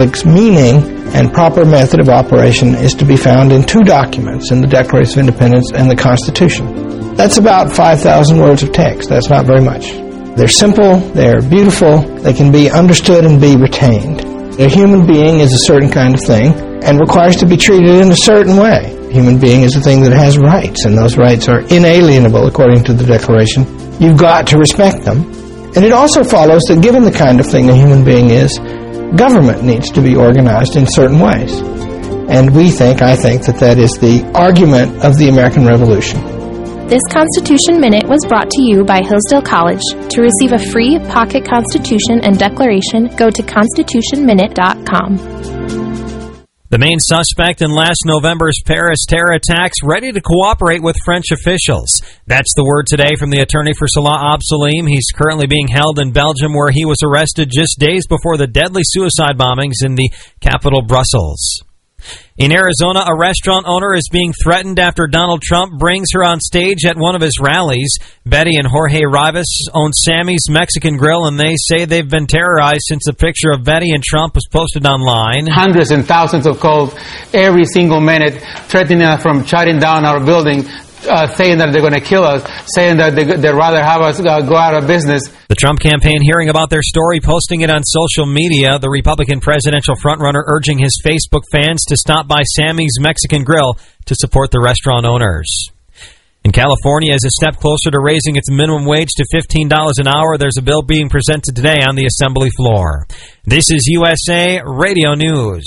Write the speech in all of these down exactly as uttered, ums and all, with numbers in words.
Its meaning and proper method of operation is to be found in two documents, in the Declaration of Independence and the Constitution. That's about five thousand words of text. That's not very much. They're simple, they're beautiful, they can be understood and be retained. A human being is a certain kind of thing and requires to be treated in a certain way. A human being is a thing that has rights, and those rights are inalienable according to the Declaration. You've got to respect them. And it also follows that given the kind of thing a human being is, government needs to be organized in certain ways. And we think, I think, that that is the argument of the American Revolution. This Constitution Minute was brought to you by Hillsdale College. To receive a free pocket Constitution and Declaration, go to constitution minute dot com. The main suspect in last November's Paris terror attacks ready to cooperate with French officials. That's the word today from the attorney for Salah Absalim. He's currently being held in Belgium, where he was arrested just days before the deadly suicide bombings in the capital, Brussels. In Arizona, a restaurant owner is being threatened after Donald Trump brings her on stage at one of his rallies. Betty and Jorge Rivas own Sammy's Mexican Grill, and they say they've been terrorized since a picture of Betty and Trump was posted online. Hundreds and thousands of calls every single minute threatening us from shutting down our building, uh, saying that they're going to kill us, saying that they, they'd rather have us uh, go out of business. The Trump campaign hearing about their story, posting it on social media. The Republican presidential frontrunner urging his Facebook fans to stop by Sammy's Mexican Grill to support the restaurant owners. In California, as a step closer to raising its minimum wage to fifteen dollars an hour, there's a bill being presented today on the Assembly floor. This is U S A Radio News.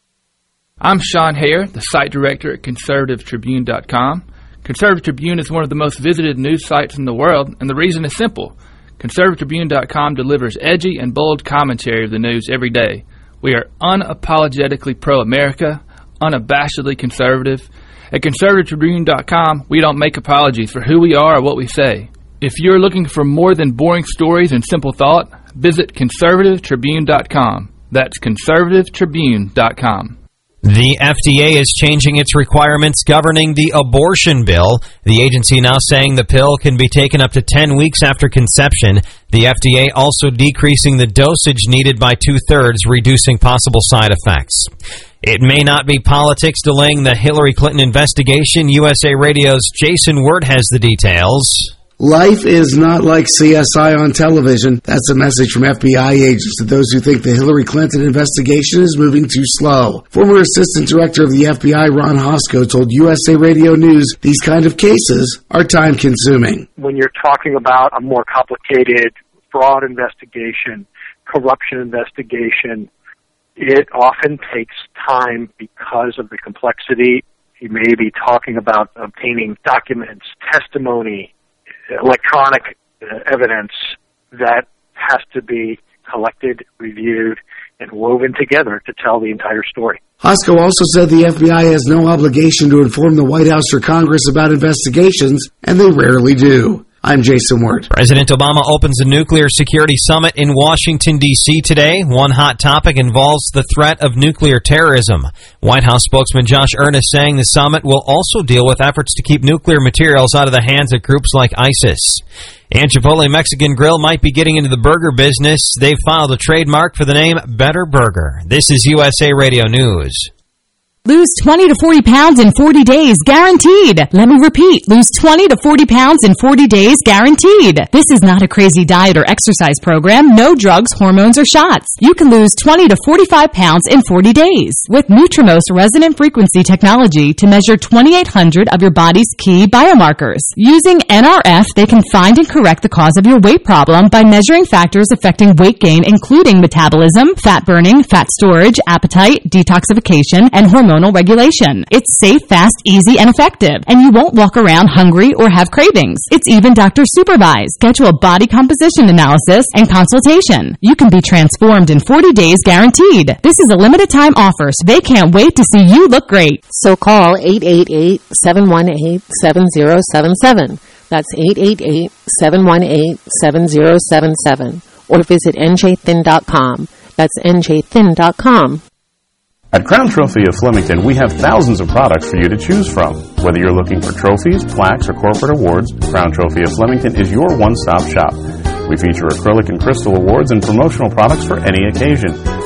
I'm Sean Hare, the site director at conservative tribune dot com. Conservative Tribune is one of the most visited news sites in the world, and the reason is simple. conservative tribune dot com delivers edgy and bold commentary of the news every day. We are unapologetically pro-America, unabashedly conservative. At conservative tribune dot com, we don't make apologies for who we are or what we say. If you're looking for more than boring stories and simple thought, visit conservative tribune dot com. That's conservative tribune dot com. The F D A is changing its requirements governing the abortion bill. The agency now saying the pill can be taken up to ten weeks after conception. The F D A also decreasing the dosage needed by two-thirds, reducing possible side effects. It may not be politics delaying the Hillary Clinton investigation. U S A Radio's Jason Wirt has the details. Life is not like C S I on television. That's a message from F B I agents to those who think the Hillary Clinton investigation is moving too slow. Former Assistant Director of the F B I, Ron Hosko, told U S A Radio News these kind of cases are time-consuming. When you're talking about a more complicated fraud investigation, corruption investigation, it often takes time because of the complexity. You may be talking about obtaining documents, testimony, electronic uh, evidence that has to be collected, reviewed, and woven together to tell the entire story. Hosko also said the F B I has no obligation to inform the White House or Congress about investigations, and they rarely do. I'm Jason Wirt. President Obama opens a nuclear security summit in Washington, D C today. One hot topic involves the threat of nuclear terrorism. White House spokesman Josh Earnest saying the summit will also deal with efforts to keep nuclear materials out of the hands of groups like ISIS. And Chipotle Mexican Grill might be getting into the burger business. They've filed a trademark for the name Better Burger. This is U S A Radio News. Lose twenty to forty pounds in forty days, guaranteed. Let me repeat, lose twenty to forty pounds in forty days, guaranteed. This is not a crazy diet or exercise program, no drugs, hormones, or shots. You can lose twenty to forty-five pounds in forty days with Nutrimost resonant frequency technology to measure twenty-eight hundred of your body's key biomarkers. Using N R F, they can find and correct the cause of your weight problem by measuring factors affecting weight gain, including metabolism, fat burning, fat storage, appetite, detoxification, and hormone regulation. It's safe, fast, easy, and effective, and you won't walk around hungry or have cravings. It's even doctor supervised. Schedule body composition analysis and consultation. You can be transformed in forty days guaranteed. This is a limited time offer, so they can't wait to see you look great. So call eight eight eight, seven one eight, seven zero seven seven. That's eight eight eight, seven one eight, seven zero seven seven. Or visit N J thin dot com. That's N J thin dot com. At Crown Trophy of Flemington, we have thousands of products for you to choose from. Whether you're looking for trophies, plaques, or corporate awards, Crown Trophy of Flemington is your one-stop shop. We feature acrylic and crystal awards and promotional products for any occasion.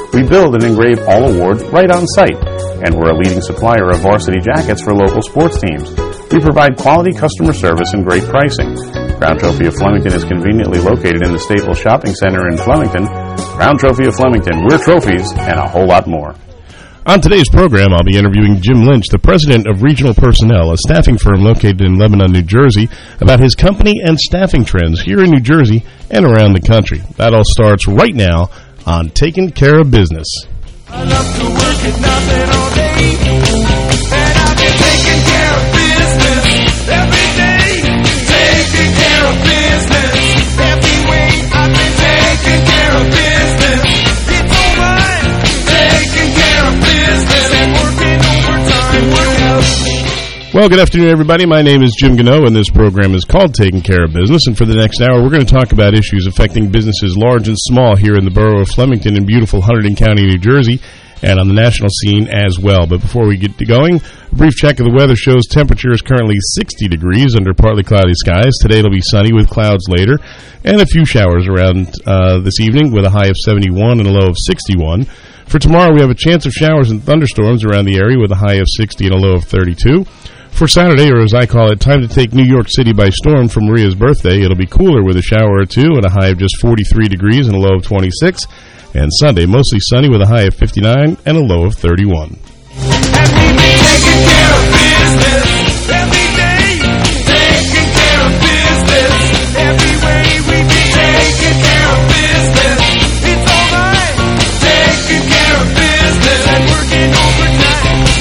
We build and engrave all awards right on site, and we're a leading supplier of varsity jackets for local sports teams. We provide quality customer service and great pricing. Crown Trophy of Flemington is conveniently located in the Staples Shopping Center in Flemington. Crown Trophy of Flemington, we're trophies and a whole lot more. On today's program, I'll be interviewing Jim Lynch, the president of Regional Personnel, a staffing firm located in Lebanon, New Jersey, about his company and staffing trends here in New Jersey and around the country. That all starts right now on Taking Care of Business. I love to work at nothing all day, and I've been taking care of business every day. Taking care of business every way. I've been taking care of business. It's alright. Taking care of business and working overtime. Work out. Well, good afternoon, everybody. My name is Jim Gano, and this program is called Taking Care of Business. And for the next hour, we're going to talk about issues affecting businesses large and small here in the borough of Flemington in beautiful Hunterdon County, New Jersey, and on the national scene as well. But before we get to going, a brief check of the weather shows temperature is currently sixty degrees under partly cloudy skies. Today it'll be sunny with clouds later, and a few showers around uh, this evening with a high of seventy-one and a low of sixty-one. For tomorrow, we have a chance of showers and thunderstorms around the area with a high of sixty and a low of thirty-two. For Saturday, or as I call it, time to take New York City by storm for Maria's birthday. It'll be cooler with a shower or two and a high of just forty-three degrees and a low of twenty-six. And Sunday, mostly sunny with a high of fifty-nine and a low of thirty-one. And we've been taking care of business every day. Taking care of business every way. We've been taking care of business. It's alright. Taking care of business and working overtime.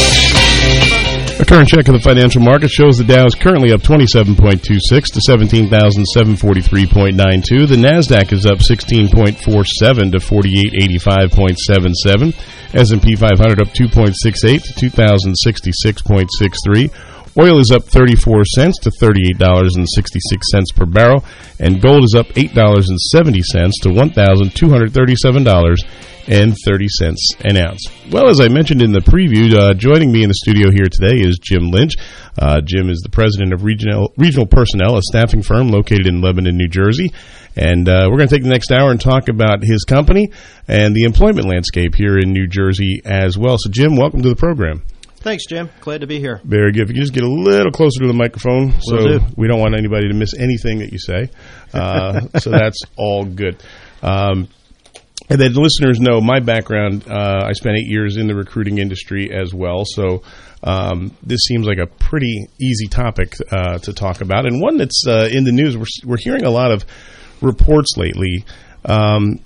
A current check of the financial market shows the Dow is currently up twenty-seven point two six to seventeen thousand seven hundred forty-three point nine two. The NASDAQ is up sixteen point four seven to forty-eight eighty-five point seven seven. S and P five hundred up two point six eight to two thousand sixty-six point six three. Oil is up thirty-four cents to thirty-eight dollars and sixty-six cents per barrel. And gold is up eight dollars and seventy cents to one thousand two hundred thirty-seven dollars and thirty cents an ounce. Well, as I mentioned in the preview, uh, joining me in the studio here today is Jim Lynch. Uh, Jim is the president of Regional Regional Personnel, a staffing firm located in Lebanon, New Jersey. And uh, we're going to take the next hour and talk about his company and the employment landscape here in New Jersey as well. So, Jim, welcome to the program. Thanks, Jim. Glad to be here. Very good. If you can just get a little closer to the microphone, Will so do. We don't want anybody to miss anything that you say. Uh, so that's all good. Um, and then listeners know my background. Uh, I spent eight years in the recruiting industry as well. So um, this seems like a pretty easy topic uh, to talk about, and one that's uh, in the news. We're, we're hearing a lot of reports lately um,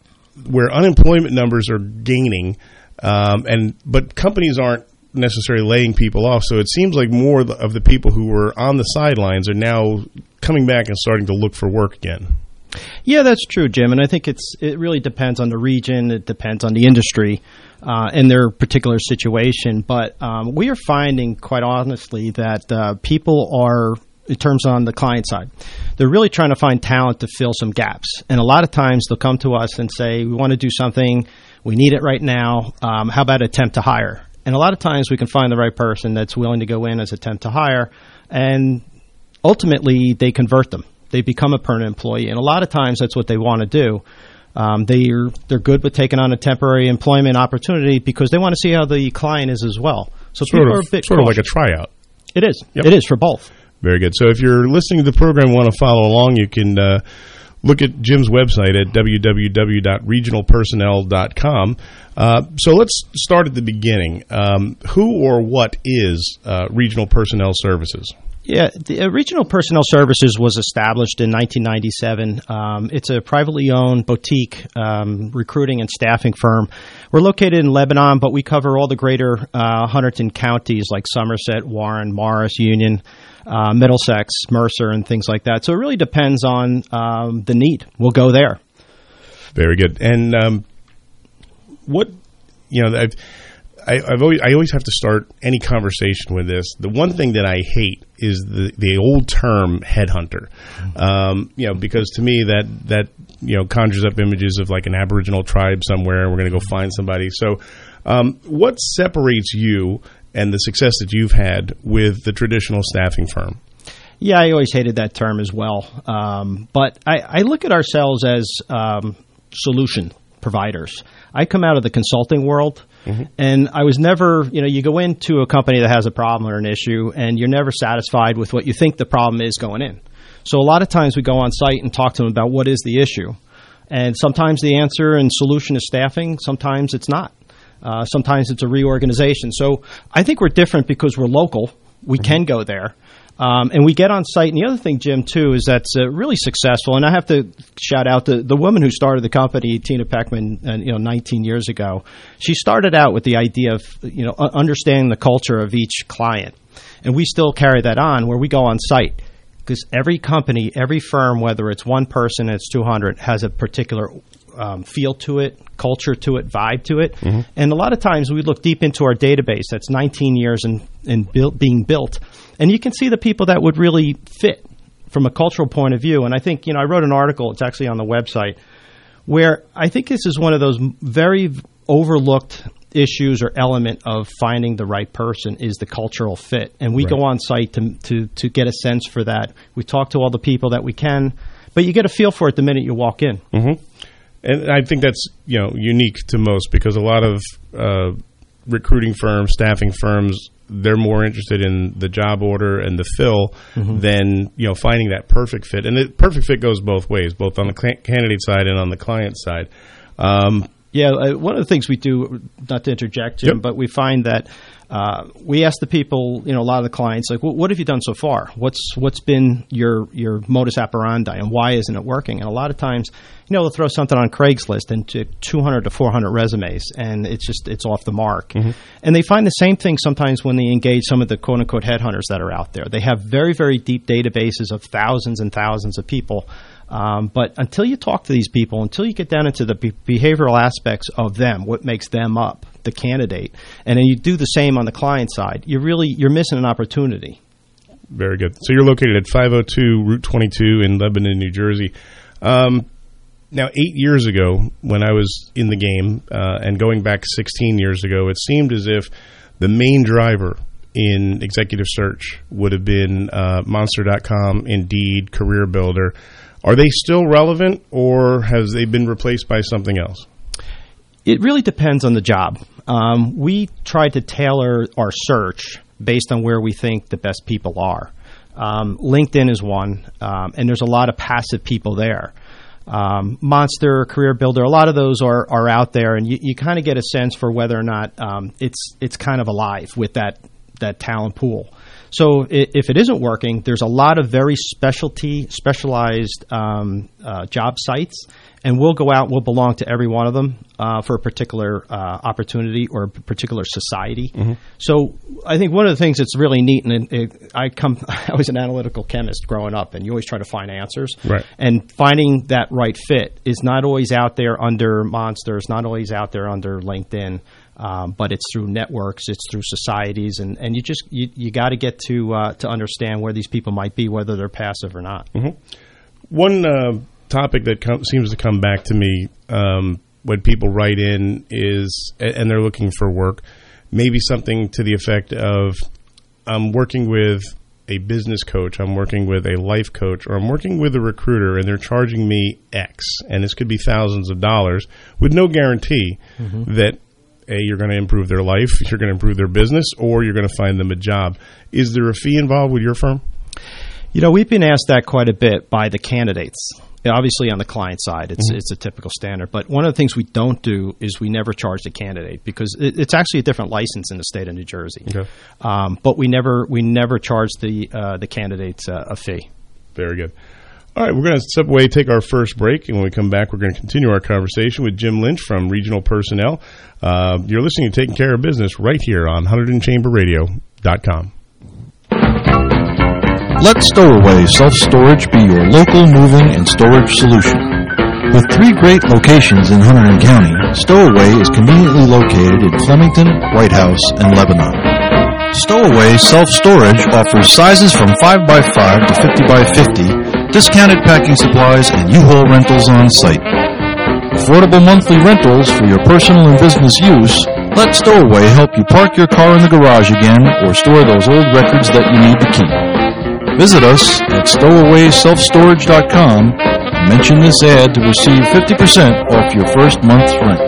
where unemployment numbers are gaining, um, and but companies aren't necessarily laying people off. So it seems like more of the people who were on the sidelines are now coming back and starting to look for work again. Yeah, that's true, Jim. And I think it's it really depends on the region. It depends on the industry uh, and their particular situation. But um, we are finding, quite honestly, that uh, people are, in terms on the client side, they're really trying to find talent to fill some gaps. And a lot of times they'll come to us and say, we want to do something. We need it right now. Um, how about attempt to hire? And a lot of times we can find the right person that's willing to go in as attempt to hire, and ultimately they convert them. They become a permanent employee, and a lot of times that's what they want to do. Um, they're they're good with taking on a temporary employment opportunity because they want to see how the client is as well. So sort people of, are a bit sort cautious. of like a tryout. It is. Yep. It is for both. Very good. So if you're listening to the program and want to follow along, you can uh, look at Jim's website at w w w dot regional personnel dot com. Uh, so let's start at the beginning. Um, who or what is uh, Regional Personnel Services? Yeah, the uh, Regional Personnel Services was established in nineteen ninety-seven. Um, it's a privately owned boutique um, recruiting and staffing firm. We're located in Lebanon, but we cover all the greater uh, Hunterdon counties like Somerset, Warren, Morris, Union, uh, Middlesex, Mercer, and things like that. So it really depends on um, the need. We'll go there. Very good. And um, what, you know, I've, I, I've always, I always have to start any conversation with this. The one thing that I hate is the, the old term headhunter, um, you know, because to me that, that, you know, conjures up images of like an Aboriginal tribe somewhere and we're going to go find somebody. So um, what separates you and the success that you've had with the traditional staffing firm? Yeah, I always hated that term as well. Um, but I, I look at ourselves as um, solution providers. I come out of the consulting world, mm-hmm. and I was never, you know, you go into a company that has a problem or an issue, and you're never satisfied with what you think the problem is going in. So a lot of times we go on site and talk to them about what is the issue. And sometimes the answer and solution is staffing. Sometimes it's not. Uh, sometimes it's a reorganization. So I think we're different because we're local. We mm-hmm. can go there. Um, and we get on site. And the other thing, Jim, too, is that's uh, really successful. And I have to shout out the, the woman who started the company, Tina Peckman, uh, you know, nineteen years ago. She started out with the idea of, you know, understanding the culture of each client. And we still carry that on where we go on site. Because every company, every firm, whether it's one person, it's two hundred, has a particular um, feel to it, culture to it, vibe to it. Mm-hmm. And a lot of times we look deep into our database that's nineteen years in, in built, being built. And you can see the people that would really fit from a cultural point of view. And I think, you know, I wrote an article, it's actually on the website, where I think this is one of those very overlooked issues or element of finding the right person is the cultural fit. And we right. go on site to, to, to get a sense for that. We talk to all the people that we can, but you get a feel for it the minute you walk in. Mm-hmm. And I think that's, you know, unique to most because a lot of uh, recruiting firms, staffing firms, they're more interested in the job order and the fill mm-hmm. than, you know, finding that perfect fit. And the perfect fit goes both ways, both on the candidate side and on the client side. Um, yeah, uh, one of the things we do, not to interject, Jim, yep. but we find that uh, we ask the people, you know, a lot of the clients, like, well, what have you done so far? What's what's been your your modus operandi, and why isn't it working? And a lot of times, you know, they'll throw something on Craigslist and to two hundred to four hundred resumes, and it's just it's off the mark. Mm-hmm. And they find the same thing sometimes when they engage some of the quote unquote headhunters that are out there. They have very very deep databases of thousands and thousands of people. Um, but until you talk to these people, until you get down into the be- behavioral aspects of them, what makes them up, the candidate, and then you do the same on the client side, you're really you're missing an opportunity. Very good. So you're located at five oh two Route twenty-two in Lebanon, New Jersey. Um, now, eight years ago, when I was in the game, uh, and going back sixteen years ago, it seemed as if the main driver in executive search would have been uh, Monster dot com, Indeed, Career Builder. Are they still relevant, or has they been replaced by something else? It really depends on the job. Um, we try to tailor our search based on where we think the best people are. Um, LinkedIn is one, um, and there's a lot of passive people there. Um, Monster, Career Builder, a lot of those are, are out there, and you, you kind of get a sense for whether or not um, it's it's kind of alive with that that talent pool. So if it isn't working, there's a lot of very specialty, specialized um, uh, job sites, and we'll go out, we'll belong to every one of them uh, for a particular uh, opportunity or a particular society. Mm-hmm. So I think one of the things that's really neat, and it, I come, I was an analytical chemist growing up, and you always try to find answers. Right. And finding that right fit is not always out there under Monster, it's not always out there under LinkedIn. Um, but it's through networks, it's through societies, and, and you just you, you got to get to uh, to understand where these people might be, whether they're passive or not. Mm-hmm. One uh, topic that com- seems to come back to me um, when people write in is, and they're looking for work, maybe something to the effect of, I'm working with a business coach, I'm working with a life coach, or I'm working with a recruiter, and they're charging me X, and this could be thousands of dollars with no guarantee mm-hmm. that A, you're going to improve their life, you're going to improve their business, or you're going to find them a job. Is there a fee involved with your firm? You know, we've been asked that quite a bit by the candidates. Obviously, on the client side, it's mm-hmm. it's a typical standard. But one of the things we don't do is we never charge the candidate because it, it's actually a different license in the state of New Jersey. Okay. Um, but we never we never charge the uh, the candidates uh, a fee. Very good. All right, we're going to step away, take our first break, and when we come back, we're going to continue our conversation with Jim Lynch from Regional Personnel. Uh, you're listening to Taking Care of Business right here on Hunterdon Chamber Radio dot com. Let Stowaway Self-Storage be your local moving and storage solution. With three great locations in Hunterdon County, Stowaway is conveniently located in Flemington, White House, and Lebanon. Stowaway Self-Storage offers sizes from five by five to fifty by fifty, discounted packing supplies, and U-Haul rentals on site. Affordable monthly rentals for your personal and business use. Let Stowaway help you park your car in the garage again or store those old records that you need to keep. Visit us at stowaway self storage dot com Mention this ad to receive fifty percent off your first month's rent.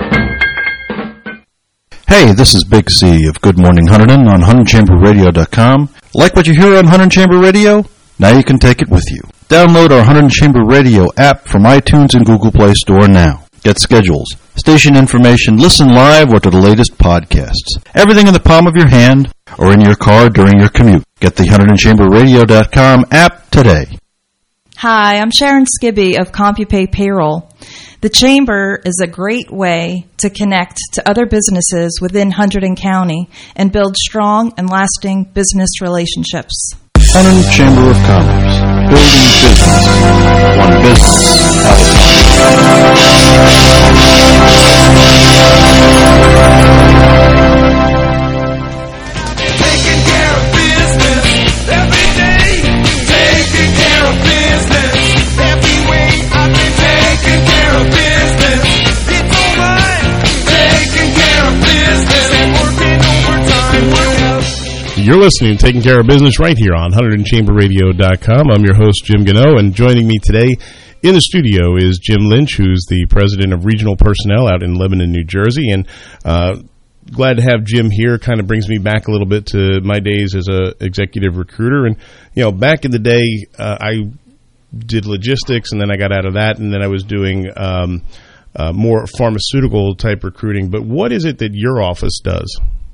Hey, this is Big C of Good Morning Hunterdon on Hunter Chamber Radio dot com. Like what you hear on Hunter Chamber Radio? Now you can take it with you. Download our Hunter Chamber Radio app from iTunes and Google Play Store now. Get schedules, station information, listen live, or to the latest podcasts. Everything in the palm of your hand or in your car during your commute. Get the Hunter Chamber Radio dot com app today. Hi, I'm Sharon Skibby of CompuPay Payroll. The Chamber is a great way to connect to other businesses within Hunterdon County and build strong and lasting business relationships. Hunterdon Chamber of Commerce. Building business. One business at a Taking care of business every day. Taking care of business every way. I've been taking care of business. It's alright. Taking care of business and working overtime. Well, You're listening to Taking Care of Business right here on Hunter Chamber Radio dot com. I'm your host, Jim Gano, and joining me today in the studio is Jim Lynch, who's the president of Regional Personnel out in Lebanon, New Jersey. And uh, glad to have Jim here. Kind of brings me back a little bit to my days as a executive recruiter. And, you know, back in the day, uh, I did logistics, and then I got out of that, and then I was doing um, uh, more pharmaceutical-type recruiting. But what is it that your office does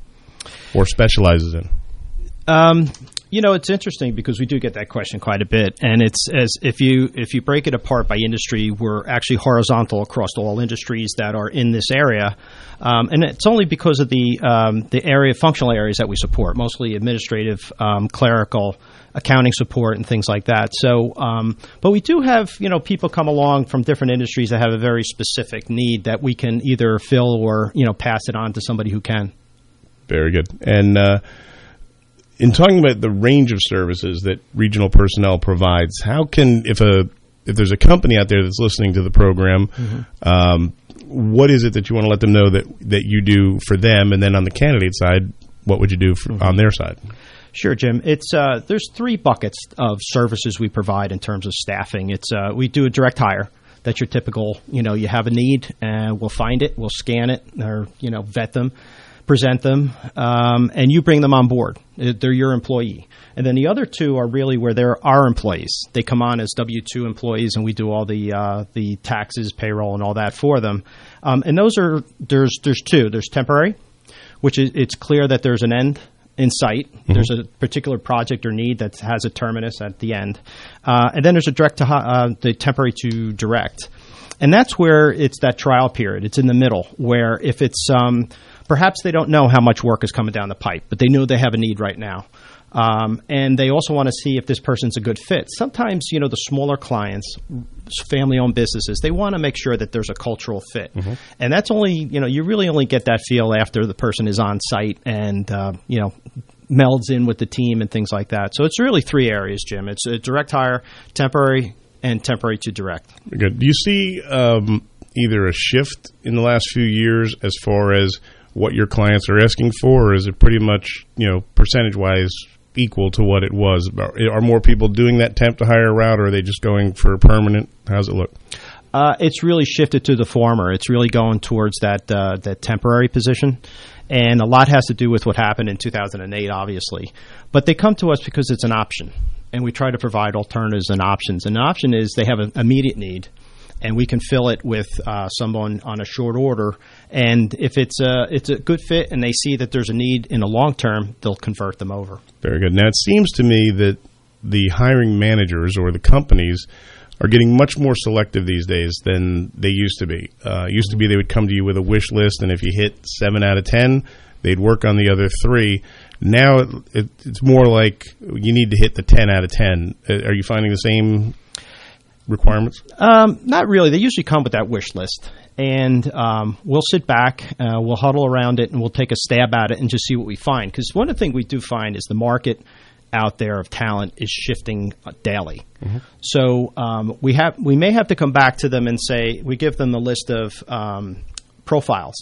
or specializes in? Um, you know, it's interesting because we do get that question quite a bit, and it's as if you if you break it apart by industry, we're actually horizontal across all industries that are in this area, um, and it's only because of the um, the area functional areas that we support, mostly administrative, um, clerical, accounting support, and things like that. So, um, but we do have you know people come along from different industries that have a very specific need that we can either fill or you know pass it on to somebody who can. Very good. And uh, in talking about the range of services that Regional Personnel provides, how can, if a if there's a company out there that's listening to the program, mm-hmm. um, what is it that you want to let them know that, that you do for them? And then on the candidate side, what would you do for, mm-hmm. on their side? Sure, Jim. It's uh, there's three buckets of services we provide in terms of staffing. It's uh, we do a direct hire. That's your typical, you know, you have a need, and we'll find it, we'll scan it, or, you know, vet them, present them, um, and you bring them on board. They're your employee. And then the other two are really where they're our employees. They come on as W two employees, and we do all the uh, the taxes, payroll, and all that for them. Um, and those are there's there's two. There's temporary, which is it's clear that there's an end in sight. Mm-hmm. There's a particular project or need that has a terminus at the end, uh, and then there's a direct to uh, the temporary to direct, and that's where it's that trial period. It's in the middle where if it's um, perhaps they don't know how much work is coming down the pipe, but they know they have a need right now. Um, and they also want to see if this person's a good fit. Sometimes, you know, the smaller clients, family-owned businesses, they want to make sure that there's a cultural fit. Mm-hmm. And that's only, you know, you really only get that feel after the person is on site and, uh, you know, melds in with the team and things like that. So it's really three areas, Jim. It's a direct hire, temporary, and temporary to direct. Good. Do you see um, either a shift in the last few years as far as what your clients are asking for, or is it pretty much, you know, percentage-wise equal to what it was? Are more people doing that temp to hire route, or are they just going for permanent? How's it look? Uh, it's really shifted to the former. It's really going towards that uh, that temporary position, and a lot has to do with what happened in two thousand eight, obviously. But they come to us because it's an option, and we try to provide alternatives and options. And an option is they have an immediate need, and we can fill it with uh, someone on a short order. And if it's a, it's a good fit and they see that there's a need in the long term, they'll convert them over. Very good. Now, it seems to me that the hiring managers or the companies are getting much more selective these days than they used to be. Uh, it used to be they would come to you with a wish list, and if you hit seven out of ten, they'd work on the other three. Now it, it, it's more like you need to hit the ten out of ten. Are you finding the same requirements? Um, not really. They usually come with that wish list, and um, we'll sit back, uh, we'll huddle around it, and we'll take a stab at it and just see what we find. Because one of the things we do find is the market out there of talent is shifting uh, daily. Mm-hmm. So um, we have we may have to come back to them and say, we give them the list of um, profiles,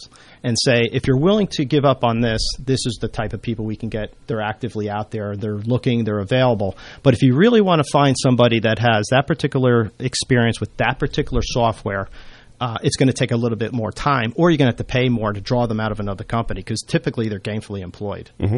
and say, if you're willing to give up on this, this is the type of people we can get. They're actively out there. They're looking. They're available. But if you really want to find somebody that has that particular experience with that particular software, uh, it's going to take a little bit more time, or you're going to have to pay more to draw them out of another company because typically they're gainfully employed. Mm-hmm.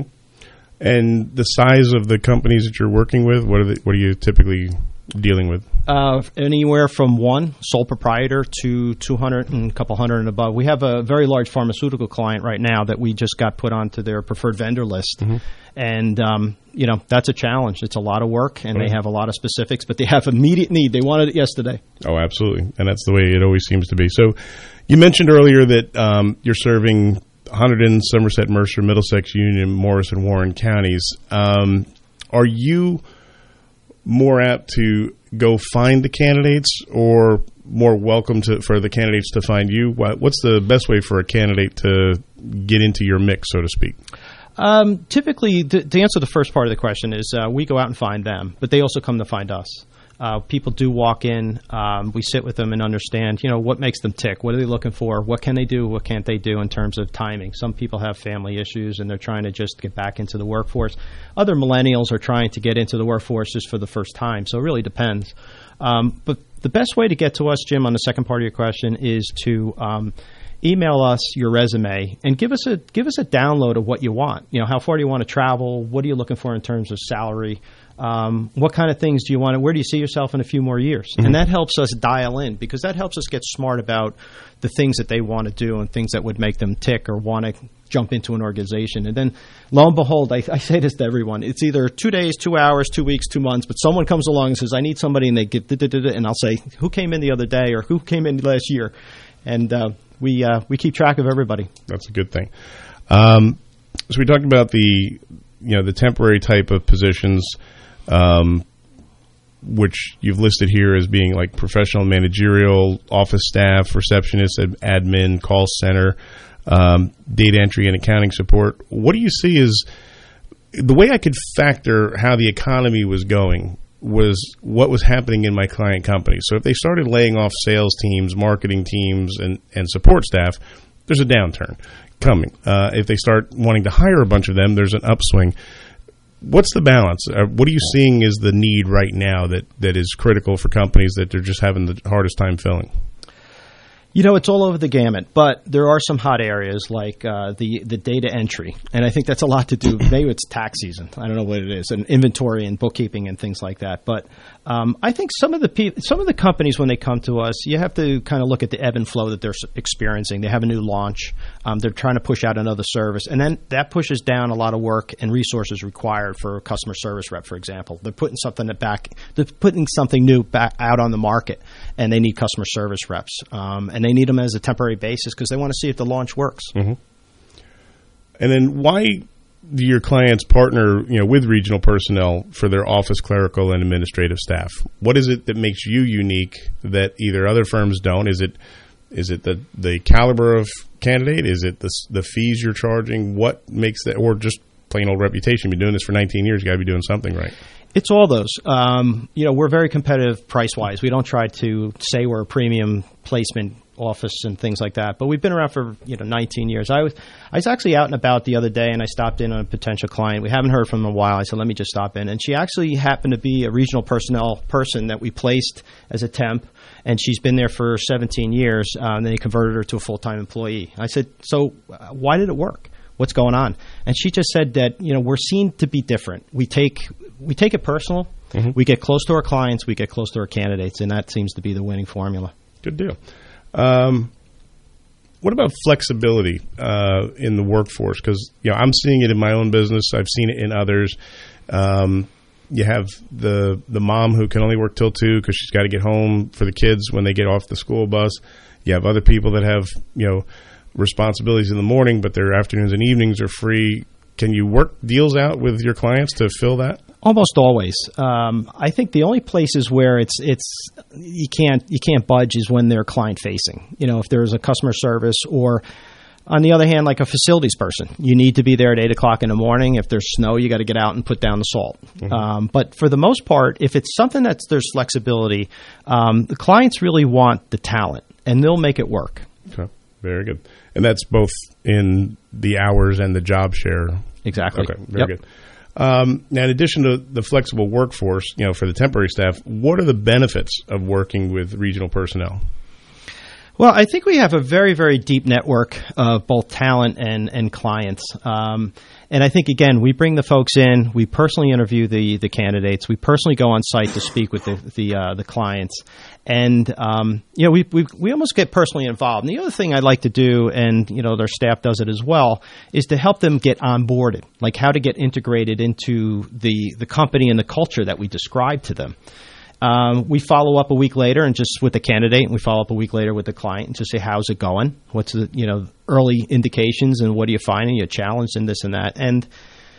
And the size of the companies that you're working with, what are the, what are you typically dealing with? Uh, anywhere from one sole proprietor to two hundred and a couple hundred and above. We have a very large pharmaceutical client right now that we just got put onto their preferred vendor list. Mm-hmm. And, um, you know, that's a challenge. It's a lot of work, and right. they have a lot of specifics, but they have immediate need. They wanted it yesterday. Oh, absolutely. And that's the way it always seems to be. So you mentioned earlier that um, you're serving Hunterdon, Somerset, Mercer, Middlesex, Union, Morris, and Warren counties. Um, are you more apt to go find the candidates, or more welcome to for the candidates to find you? What's the best way for a candidate to get into your mix, so to speak? Um, typically, to, to answer the first part of the question is uh, we go out and find them, but they also come to find us. Uh, people do walk in. Um, we sit with them and understand, you know, what makes them tick. What are they looking for? What can they do? What can't they do in terms of timing? Some people have family issues and they're trying to just get back into the workforce. Other millennials are trying to get into the workforce just for the first time. So it really depends. Um, but the best way to get to us, Jim, on the second part of your question is to um, email us your resume and give us a give us a download of what you want. You know, how far do you want to travel? What are you looking for in terms of salary? Um, what kind of things do you want to, where do you see yourself in a few more years? Mm-hmm. And that helps us dial in, because that helps us get smart about the things that they want to do and things that would make them tick or want to jump into an organization. And then lo and behold, I, I say this to everyone, it's either two days, two hours, two weeks, two months, but someone comes along and says, I need somebody, and they get, and I'll say, who came in the other day or who came in last year? And uh, we uh, we keep track of everybody. That's a good thing. Um, so we talked about the, you know, the temporary type of positions, Um, which you've listed here as being like professional, managerial, office staff, receptionist, ad- admin, call center, um, data entry, and accounting support. What do you see as the way I could factor how the economy was going was what was happening in my client company. So if they started laying off sales teams, marketing teams, and, and support staff, there's a downturn coming. Uh, if they start wanting to hire a bunch of them, there's an upswing. What's the balance? Uh, what are you seeing is the need right now that, that is critical for companies that they're just having the hardest time filling? You know, it's all over the gamut, but there are some hot areas like uh, the the data entry, and I think that's a lot to do. Maybe it's tax season. I don't know what it is, and inventory and bookkeeping and things like that. But um, I think some of the pe- some of the companies, when they come to us, you have to kind of look at the ebb and flow that they're experiencing. They have a new launch. Um, they're trying to push out another service, and then that pushes down a lot of work and resources required for a customer service rep, for example. They're putting something back. They're putting something new back out on the market, and they need customer service reps. Um, and they need them as a temporary basis because they want to see if the launch works. Mm-hmm. And then why do your clients partner, you know, with regional personnel for their office, clerical, and administrative staff? What is it that makes you unique that either other firms don't? Is it is it the, the caliber of candidate? Is it the the fees you're charging? What makes that, or just plain old reputation? You've been doing this for nineteen years. You got to be doing something right. It's all those. Um, you know, we're very competitive price-wise. We don't try to say we're a premium placement office and things like that, but we've been around for, you know, nineteen years. I was I was actually out and about the other day, and I stopped in on a potential client. We haven't heard from them in a while. I said, let me just stop in. And she actually happened to be a regional personnel person that we placed as a temp, and she's been there for seventeen years, uh, and then he converted her to a full-time employee. I said, so uh, why did it work? What's going on? And she just said that, you know, we're seen to be different. We take we take it personal. Mm-hmm. We get close to our clients. We get close to our candidates, and that seems to be the winning formula. Good deal. Um, what about flexibility uh, in the workforce? Because, you know, I'm seeing it in my own business. I've seen it in others. Um, you have the the mom who can only work till two because she's got to get home for the kids when they get off the school bus. You have other people that have, you know, responsibilities in the morning, but their afternoons and evenings are free. Can you work deals out with your clients to fill that? Almost always. Um, I think the only places where it's it's you can't you can't budge is when they're client facing. You know, if there's a customer service, or on the other hand, like a facilities person, you need to be there at eight o'clock in the morning. If there's snow, you got to get out and put down the salt. Mm-hmm. Um, but for the most part, if it's something that's there's flexibility, um, the clients really want the talent, and they'll make it work. Okay, very good. And that's both in the hours and the job share. Exactly. Okay, very Yep. good. Um, now, in addition to the flexible workforce, you know, for the temporary staff, what are the benefits of working with regional personnel? Well, I think we have a very, very deep network of both talent and, and clients. Um, and I think, again, we bring the folks in. We personally interview the, the candidates. We personally go on site to speak with the the, uh, the clients. And, um, you know, we, we we almost get personally involved. And the other thing I like to do, and, you know, their staff does it as well, is to help them get onboarded, like how to get integrated into the, the company and the culture that we describe to them. Um, we follow up a week later and just with the candidate, and we follow up a week later with the client and just say, how's it going? What's the, you know, early indications and what are you finding? You're challenged in this and that. And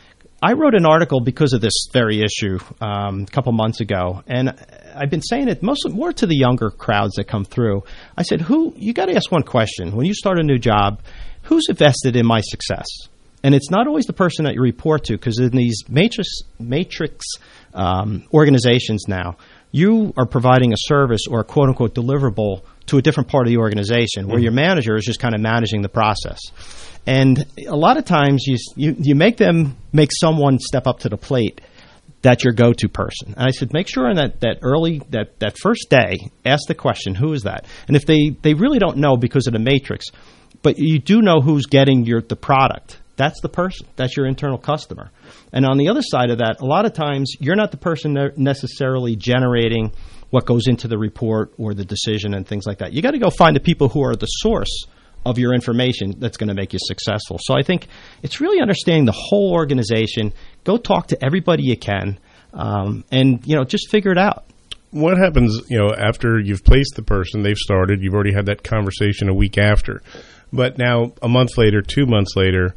I wrote an article because of this very issue um, a couple months ago, and I've been saying it mostly more to the younger crowds that come through. I said, who, you got to ask one question. When you start a new job, who's invested in my success? And it's not always the person that you report to, because in these matrix, matrix um, organizations now, you are providing a service or a quote-unquote deliverable to a different part of the organization where mm-hmm. your manager is just kind of managing the process. And a lot of times you, you you make them make someone step up to the plate that's your go-to person. And I said, make sure in that, that early, that, that first day, ask the question, who is that? And if they, they really don't know because of the matrix, but you do know who's getting your the product, that's the person. That's your internal customer. And on the other side of that, a lot of times you're not the person necessarily generating what goes into the report or the decision and things like that. You got to go find the people who are the source of your information that's going to make you successful. So I think it's really understanding the whole organization. Go talk to everybody you can, um, and you know, just figure it out. What happens, you know, after you've placed the person, they've started, you've already had that conversation a week after, but now a month later, two months later,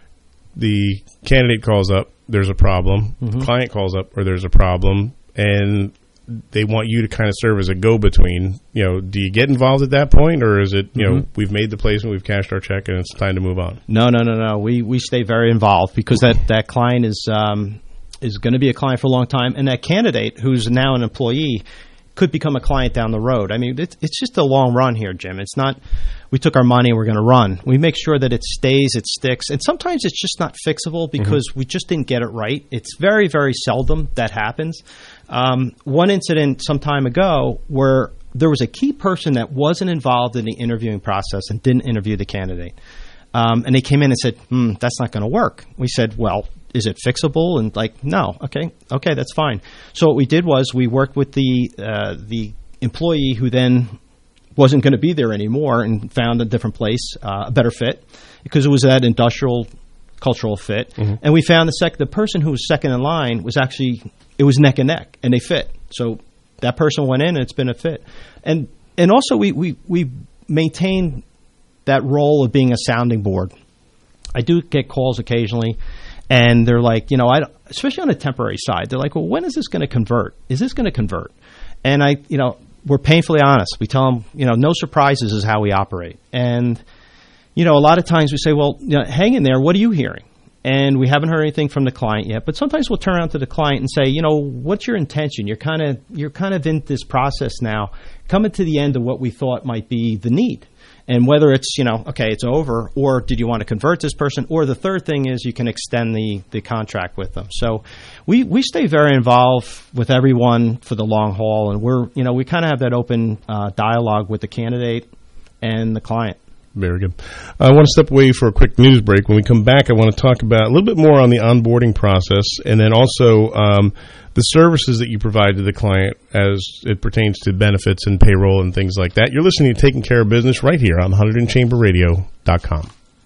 the candidate calls up, there's a problem, mm-hmm. the client calls up, or there's a problem, and they want you to kind of serve as a go-between. You know, do you get involved at that point, or is it, you mm-hmm. know, we've made the placement, we've cashed our check, and it's time to move on? No, no, no, no. We we stay very involved because that, that client is um, is going to be a client for a long time, and that candidate who's now an employee could become a client down the road. I mean, it's, it's just a long run here, Jim. It's not we took our money and we're going to run. We make sure that it stays, it sticks, and sometimes it's just not fixable because mm-hmm. we just didn't get it right. It's very, very seldom that happens. Um, one incident some time ago where there was a key person that wasn't involved in the interviewing process and didn't interview the candidate. Um, and they came in and said, hmm, that's not going to work. We said, well, is it fixable? And like, no. Okay. Okay, that's fine. So what we did was we worked with the uh, the employee who then wasn't going to be there anymore and found a different place, uh, a better fit, because it was that industrial cultural fit. Mm-hmm. And we found the sec- the person who was second in line was actually, it was neck and neck, and they fit. So that person went in, and it's been a fit. And and also we we, we maintain that role of being a sounding board. I do get calls occasionally, and they're like, you know, I don't, especially on the temporary side, they're like, well, when is this going to convert? Is this going to convert? And I, you know, we're painfully honest. We tell them, you know, no surprises is how we operate. And, you know, a lot of times we say, well, you know, hang in there. What are you hearing? And we haven't heard anything from the client yet. But sometimes we'll turn around to the client and say, you know, what's your intention? You're kind of you're kind of in this process now, coming to the end of what we thought might be the need. And whether it's, you know, okay, it's over, or did you want to convert this person? Or the third thing is you can extend the, the contract with them. So we, we stay very involved with everyone for the long haul. And we're, you know, we kind of have that open uh, dialogue with the candidate and the client. Very good. I want to step away for a quick news break. When we come back, I want to talk about a little bit more on the onboarding process, and then also um, the services that you provide to the client as it pertains to benefits and payroll and things like that. You're listening to Taking Care of Business right here on one hundred chamber radio dot com.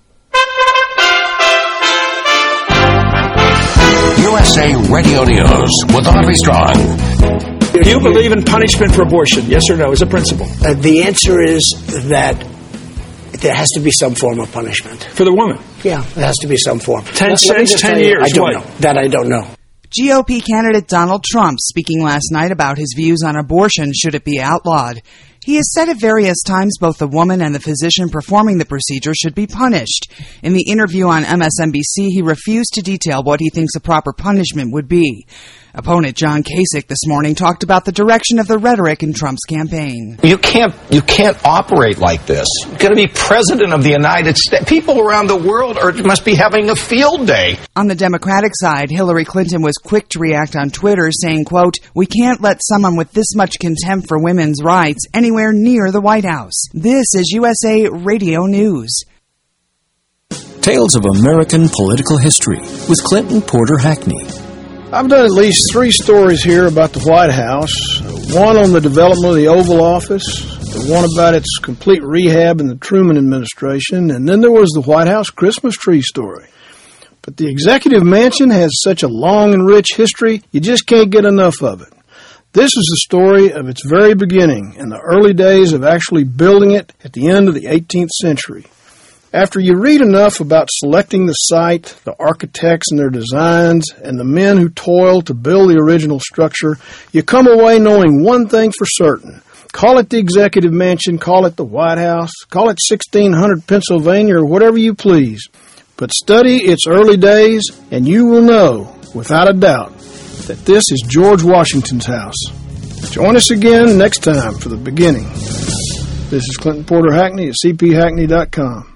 U S A Radio News with Audrey Strong. Do you believe in punishment for abortion? Yes or no, as a principle? Uh, the answer is that there has to be some form of punishment. For the woman? Yeah, there has to be some form. Ten Let, cents, let ten you, years. I don't what? know. That I don't know. G O P candidate Donald Trump speaking last night about his views on abortion should it be outlawed. He has said at various times both the woman and the physician performing the procedure should be punished. In the interview on M S N B C, he refused to detail what he thinks a proper punishment would be. Opponent John Kasich this morning talked about the direction of the rhetoric in Trump's campaign. You can't, you can't operate like this. You're going to be president of the United States. People around the world are, must be having a field day. On the Democratic side, Hillary Clinton was quick to react on Twitter, saying, quote, "We can't let someone with this much contempt for women's rights anywhere near the White House." This is U S A Radio News. Tales of American Political History with Clinton Porter Hackney. I've done at least three stories here about the White House. One on the development of the Oval Office, the one about its complete rehab in the Truman administration, and then there was the White House Christmas tree story. But the Executive Mansion has such a long and rich history, you just can't get enough of it. This is the story of its very beginning and the early days of actually building it at the end of the eighteenth century. After you read enough about selecting the site, the architects and their designs, and the men who toiled to build the original structure, you come away knowing one thing for certain. Call it the Executive Mansion, call it the White House, call it sixteen hundred Pennsylvania, or whatever you please. But study its early days, and you will know, without a doubt, that this is George Washington's house. Join us again next time for the beginning. This is Clinton Porter Hackney at c p hackney dot com.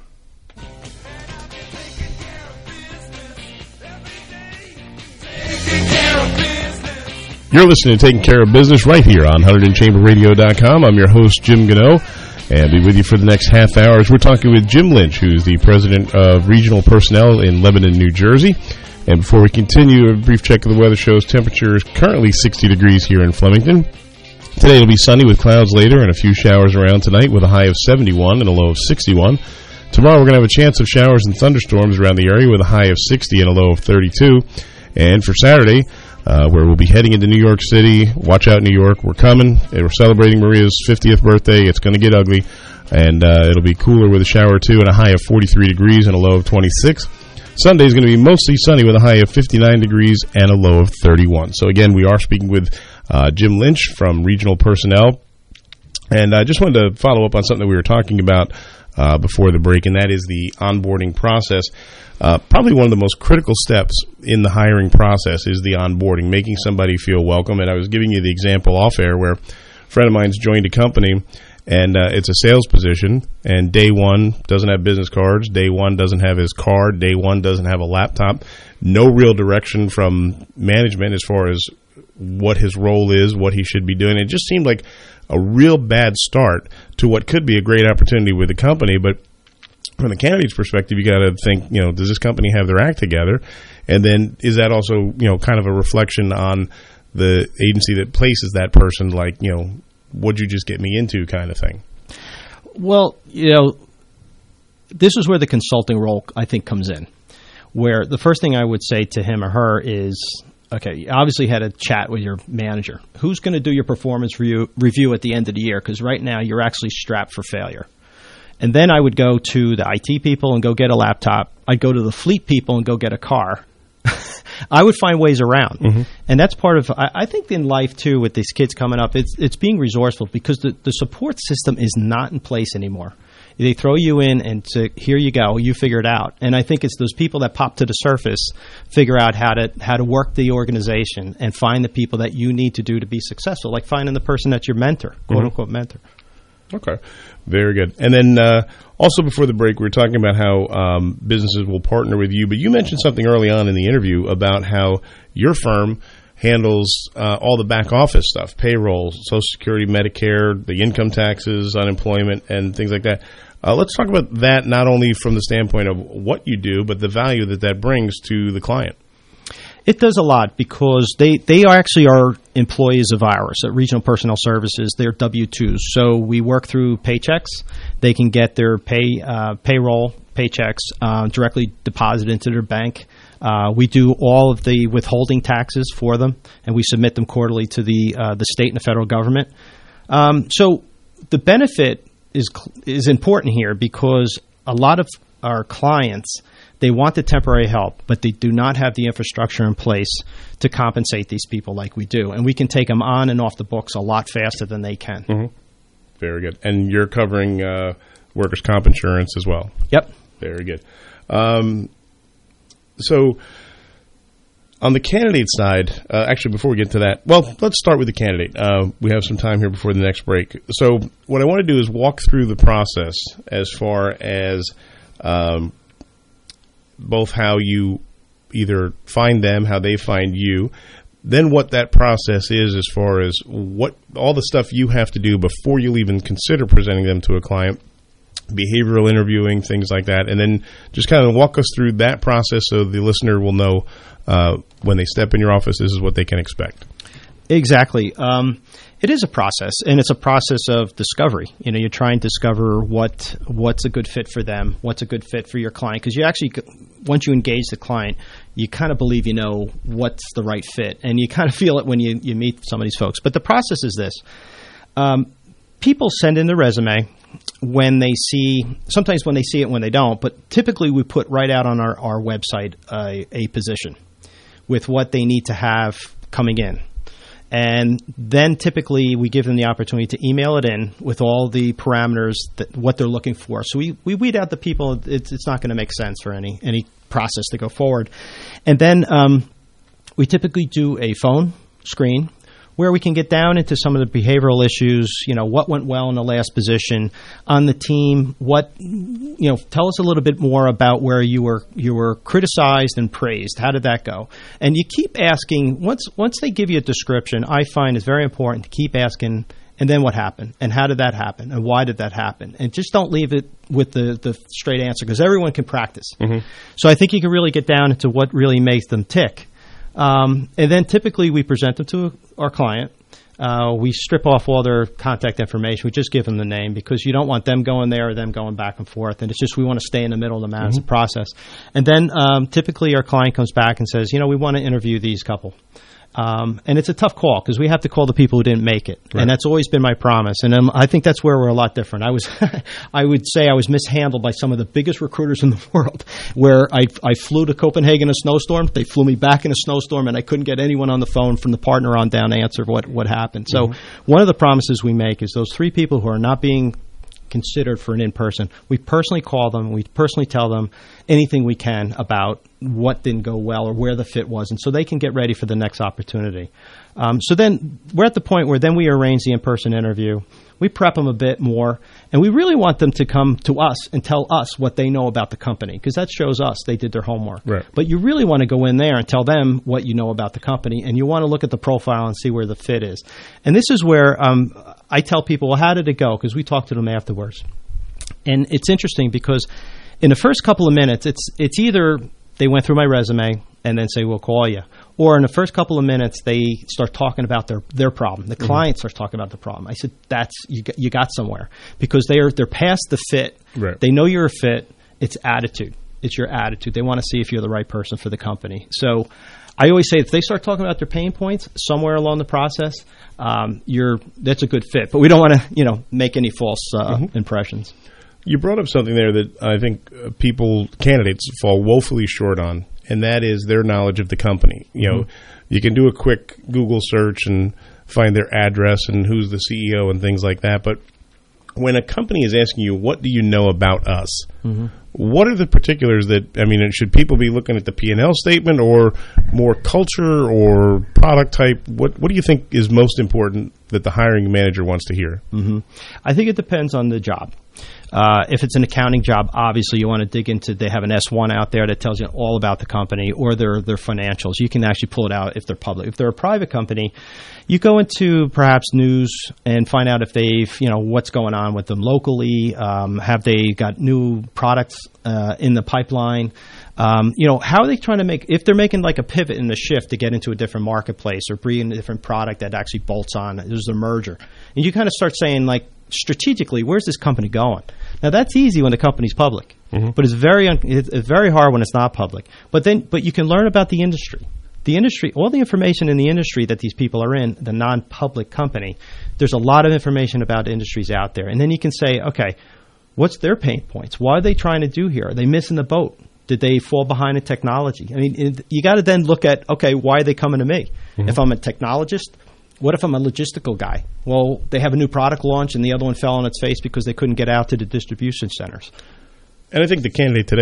You're listening to Taking Care of Business right here on one hundred chamber radio dot com. I'm your host, Jim Gano, and I'll be with you for the next half hour as we're talking with Jim Lynch, who's the president of Regional Personnel in Lebanon, New Jersey. And before we continue, a brief check of the weather shows temperature is currently sixty degrees here in Flemington. Today it'll be sunny with clouds later and a few showers around tonight with a high of seventy-one and a low of sixty-one. Tomorrow we're going to have a chance of showers and thunderstorms around the area with a high of sixty and a low of thirty-two. And for Saturday, Uh, where we'll be heading into New York City. Watch out, New York. We're coming. We're celebrating Maria's fiftieth birthday. It's going to get ugly. And uh, it'll be cooler with a shower, too, and a high of forty-three degrees and a low of twenty-six. Sunday is going to be mostly sunny with a high of fifty-nine degrees and a low of thirty-one. So, again, we are speaking with uh, Jim Lynch from Regional Personnel. And I just wanted to follow up on something that we were talking about uh, before the break, and that is the onboarding process. Uh, probably one of the most critical steps in the hiring process is the onboarding, making somebody feel welcome. And I was giving you the example off air where a friend of mine's joined a company, and uh, it's a sales position, and day one doesn't have business cards, day one doesn't have his card, day one doesn't have a laptop, no real direction from management as far as what his role is, what he should be doing. It just seemed like a real bad start to what could be a great opportunity with the company, but from the candidate's perspective, you got to think, you know, does this company have their act together? And then is that also, you know, kind of a reflection on the agency that places that person, like, you know, what'd you just get me into kind of thing? Well, you know, this is where the consulting role, I think, comes in, where the first thing I would say to him or her is, okay, you obviously had a chat with your manager. Who's going to do your performance review, review at the end of the year? Because right now you're actually strapped for failure. And then I would go to the I T people and go get a laptop. I'd go to the fleet people and go get a car. I would find ways around. Mm-hmm. And that's part of, I, I think in life, too, with these kids coming up, it's it's being resourceful because the, the support system is not in place anymore. They throw you in and to, here you go, you figure it out. And I think it's those people that pop to the surface, figure out how to how to work the organization and find the people that you need to do to be successful, like finding the person that's your mentor, quote-unquote mm-hmm. mentor. Okay. Very good. And then uh, also before the break, we were talking about how um, businesses will partner with you, but you mentioned something early on in the interview about how your firm handles uh, all the back office stuff, payroll, Social Security, Medicare, the income taxes, unemployment, and things like that. Uh, let's talk about that not only from the standpoint of what you do, but the value that that brings to the client. It does a lot because they, they are actually are employees of ours at Regional Personnel Services. They're W two's. So we work through paychecks. They can get their pay uh, payroll paychecks uh, directly deposited into their bank. Uh, we do all of the withholding taxes for them, and we submit them quarterly to the uh, the state and the federal government. Um, so the benefit is is important here because a lot of our clients, they want the temporary help, but they do not have the infrastructure in place to compensate these people like we do. And we can take them on and off the books a lot faster than they can. Mm-hmm. Very good. And you're covering uh, workers' comp insurance as well? Yep. Very good. Um, so On the candidate side, uh, actually, before we get to that, well, let's start with the candidate. Uh, we have some time here before the next break. So what I want to do is walk through the process as far as um, both how you either find them, how they find you, then what that process is as far as what all the stuff you have to do before you'll even consider presenting them to a client, behavioral interviewing, things like that, and then just kind of walk us through that process so the listener will know uh, when they step in your office, this is what they can expect. Exactly. Um, it is a process, and it's a process of discovery. You know, you're trying to discover what what's a good fit for them, what's a good fit for your client, because you actually, once you engage the client, you kind of believe you know what's the right fit, and you kind of feel it when you, you meet some of these folks. But the process is this. Um, people send in their resume when they see, sometimes when they see it, when they don't, but typically we put right out on our, our website uh, a position with what they need to have coming in. And then typically we give them the opportunity to email it in with all the parameters, that what they're looking for. So we, we weed out the people. It's, it's not going to make sense for any, any process to go forward. And then um, we typically do a phone screen where we can get down into some of the behavioral issues, you know, what went well in the last position on the team, what, you know, tell us a little bit more about where you were you were criticized and praised. How did that go? And you keep asking, once once they give you a description, I find it's very important to keep asking, and then what happened? And how did that happen? And why did that happen? And just don't leave it with the, the straight answer, because everyone can practice. Mm-hmm. So I think you can really get down into what really makes them tick. Um, and then typically we present them to our client. Uh, we strip off all their contact information. We just give them the name, because you don't want them going there or them going back and forth. And it's just we want to stay in the middle of the management mm-hmm. process. And then um, typically our client comes back and says, you know, we want to interview these couple. Um, and it's a tough call, because we have to call the people who didn't make it. Right. And that's always been my promise. And um, I think that's where we're a lot different. I was, I would say I was mishandled by some of the biggest recruiters in the world, where I, I flew to Copenhagen in a snowstorm. They flew me back in a snowstorm, and I couldn't get anyone on the phone from the partner on down to answer what, what happened. So mm-hmm. one of the promises we make is those three people who are not being considered for an in-person, we personally call them, we personally tell them anything we can about what didn't go well or where the fit was, and so they can get ready for the next opportunity. Um, so then we're at the point where then we arrange the in-person interview. We prep them a bit more, and we really want them to come to us and tell us what they know about the company, because that shows us they did their homework. Right. But you really want to go in there and tell them what you know about the company, and you want to look at the profile and see where the fit is. And this is where um, I tell people, well, how did it go? Because we talk to them afterwards. And it's interesting because in the first couple of minutes, it's it's either they went through my resume and then say, we'll call you. Or in the first couple of minutes, they start talking about their, their problem. The mm-hmm. client starts talking about the problem. I said, "That's you got, you got somewhere." Because they are, they're past the fit. Right. They know you're a fit. It's attitude. It's your attitude. They want to see if you're the right person for the company. So I always say if they start talking about their pain points somewhere along the process, um, you're that's a good fit. But we don't want to, you know, make any false uh, mm-hmm. impressions. You brought up something there that I think uh, people, candidates, fall woefully short on, and that is their knowledge of the company. You know, mm-hmm. you can do a quick Google search and find their address and who's the C E O and things like that, but when a company is asking you, what do you know about us, mm-hmm. what are the particulars that, I mean, should people be looking at the P and L statement or more culture or product type? What What do you think is most important that the hiring manager wants to hear? Mm-hmm. I think it depends on the job. Uh, if it's an accounting job, obviously you want to dig into, they have an S one out there that tells you all about the company or their their financials. You can actually pull it out if they're public. If they're a private company, you go into perhaps news and find out if they've, you know, what's going on with them locally. Um, have they got new products uh, in the pipeline? Um, you know, how are they trying to make, if they're making like a pivot in the shift to get into a different marketplace or bring a different product that actually bolts on, there's a merger. And you kind of start saying, like, strategically, where's this company going? Now, that's easy when the company's public, mm-hmm. but it's very un- it's very hard when it's not public. But then, but you can learn about the industry. The industry, all the information in the industry that these people are in, the non-public company, there's a lot of information about industries out there. And then you can say, okay, what's their pain points? What are they trying to do here? Are they missing the boat? Did they fall behind in technology? I mean, it, you got to then look at, okay, why are they coming to me? Mm-hmm. If I'm a technologist, what if I'm a logistical guy? Well, they have a new product launch and the other one fell on its face because they couldn't get out to the distribution centers. And I think the candidate today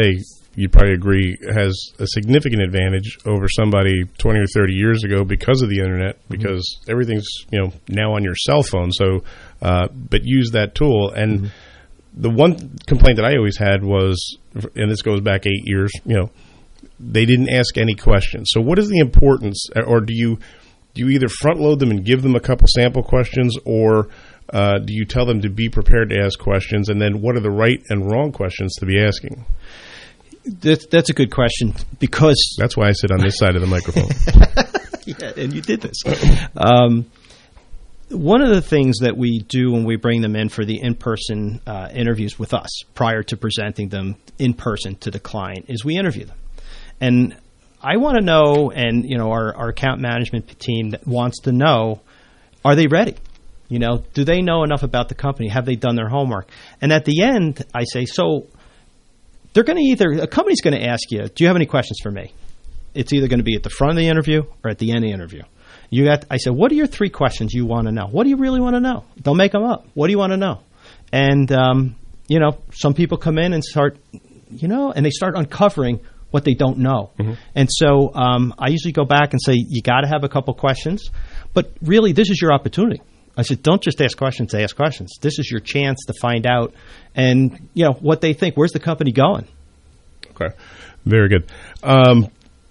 you probably agree, has a significant advantage over somebody twenty or thirty years ago because of the internet, because mm-hmm. everything's, you know, now on your cell phone. So, uh, but use that tool. And mm-hmm. the one complaint that I always had was, and this goes back eight years, you know, they didn't ask any questions. So what is the importance, or do you do you either front load them and give them a couple sample questions, or uh, do you tell them to be prepared to ask questions, and then what are the right and wrong questions to be asking? That's, that's a good question, because that's why I sit on this side of the microphone. Yeah, and you did this. Um, one of the things that we do when we bring them in for the in-person uh, interviews with us prior to presenting them in person to the client is we interview them. And I want to know, and you know, our, our account management team that wants to know, are they ready? You know, do they know enough about the company? Have they done their homework? And at the end, I say, so they're going to either, a company's going to ask you, do you have any questions for me? It's either going to be at the front of the interview or at the end of the interview. You got, I said, what are your three questions you want to know? What do you really want to know? Don't make them up. What do you want to know? And, um, you know, some people come in and start, you know, and they start uncovering what they don't know. Mm-hmm. And so um, I usually go back and say, you got to have a couple questions, but really this is your opportunity. I said, don't just ask questions to ask questions. This is your chance to find out and, you know, what they think. Where's the company going? Okay. Very good. Um,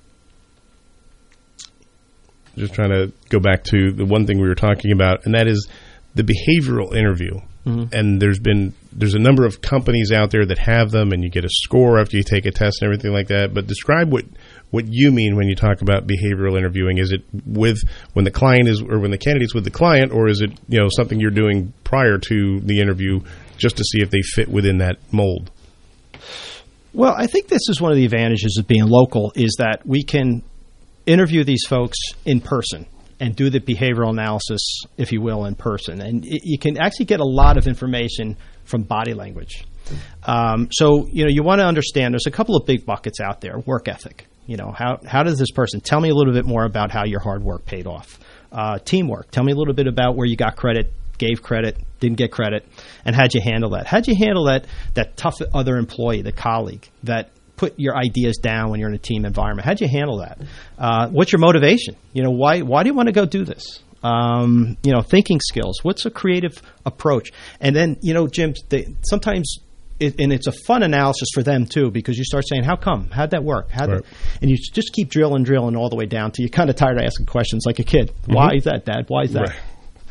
just trying to go back to the one thing we were talking about, and that is the behavioral interview. Mm-hmm. And there's been there's a number of companies out there that have them, and you get a score after you take a test and everything like that. But describe what what you mean when you talk about behavioral interviewing. Is it with when the client is, or when the candidate's with the client, or is it, you know, something you're doing prior to the interview just to see if they fit within that mold? Well, I think this is one of the advantages of being local, is that we can interview these folks in person and do the behavioral analysis, if you will, in person. And it, you can actually get a lot of information from body language. Um, so, you know, you want to understand there's a couple of big buckets out there. Work ethic. You know, how how does this person, tell me a little bit more about how your hard work paid off. Uh, teamwork. Tell me a little bit about where you got credit, gave credit, didn't get credit, and how'd you handle that? How'd you handle that that tough other employee, the colleague, that put your ideas down when you're in a team environment? How'd you handle that? Uh, what's your motivation? You know, why why do you want to go do this? Um, you know, thinking skills. What's a creative approach? And then, you know, Jim, they, sometimes, it, and it's a fun analysis for them too, because you start saying, how come? How'd that work? How'd right. that? And you just keep drilling, drilling all the way down till you're kind of tired of asking questions like a kid. Mm-hmm. Why is that, Dad? Why is that? Right.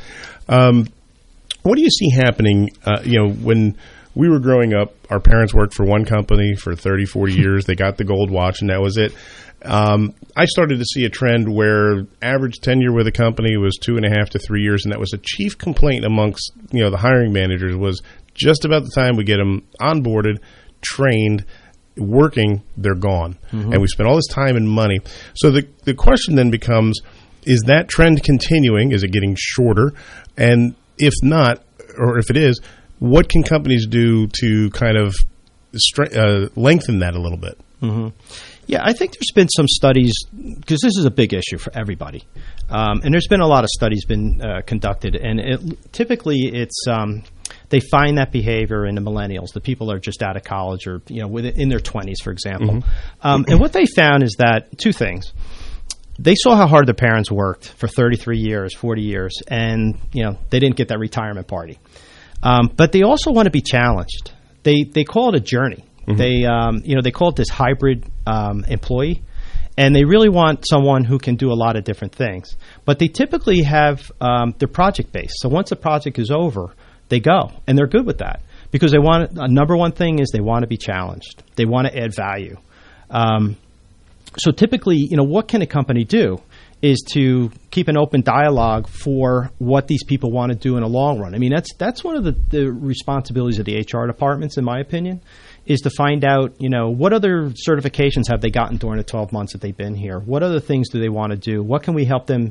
Um, what do you see happening, uh, you know, when we were growing up, our parents worked for one company for thirty, forty years. They got the gold watch, and that was it. Um, I started to see a trend where average tenure with a company was two and a half to three years, and that was a chief complaint amongst, you know, the hiring managers, was just about the time we get them onboarded, trained, working, they're gone. Mm-hmm. And we spend all this time and money. So the the question then becomes, is that trend continuing? Is it getting shorter? And if not, or if it is, what can companies do to kind of stre- uh, lengthen that a little bit? Mm-hmm. Yeah, I think there's been some studies, because this is a big issue for everybody. Um, and there's been a lot of studies been uh, conducted. And it, typically it's um, they find that behavior in the millennials, the people that are just out of college or, you know, within, in their twenties, for example. Mm-hmm. Um, and what they found is that two things. They saw how hard their parents worked for thirty-three years, forty years, and, you know, they didn't get that retirement party. Um, but they also want to be challenged. They they call it a journey. Mm-hmm. They um, you know they call it this hybrid um, employee, and they really want someone who can do a lot of different things. But they typically have um, they're project based. So once the project is over, they go, and they're good with that because they want a number one thing is they want to be challenged. They want to add value. Um, so typically, you know, what can a company do? Is to keep an open dialogue for what these people want to do in a long run. I mean, that's that's one of the, the responsibilities of the H R departments, in my opinion, is to find out, you know, what other certifications have they gotten during the twelve months that they've been here? What other things do they want to do? What can we help them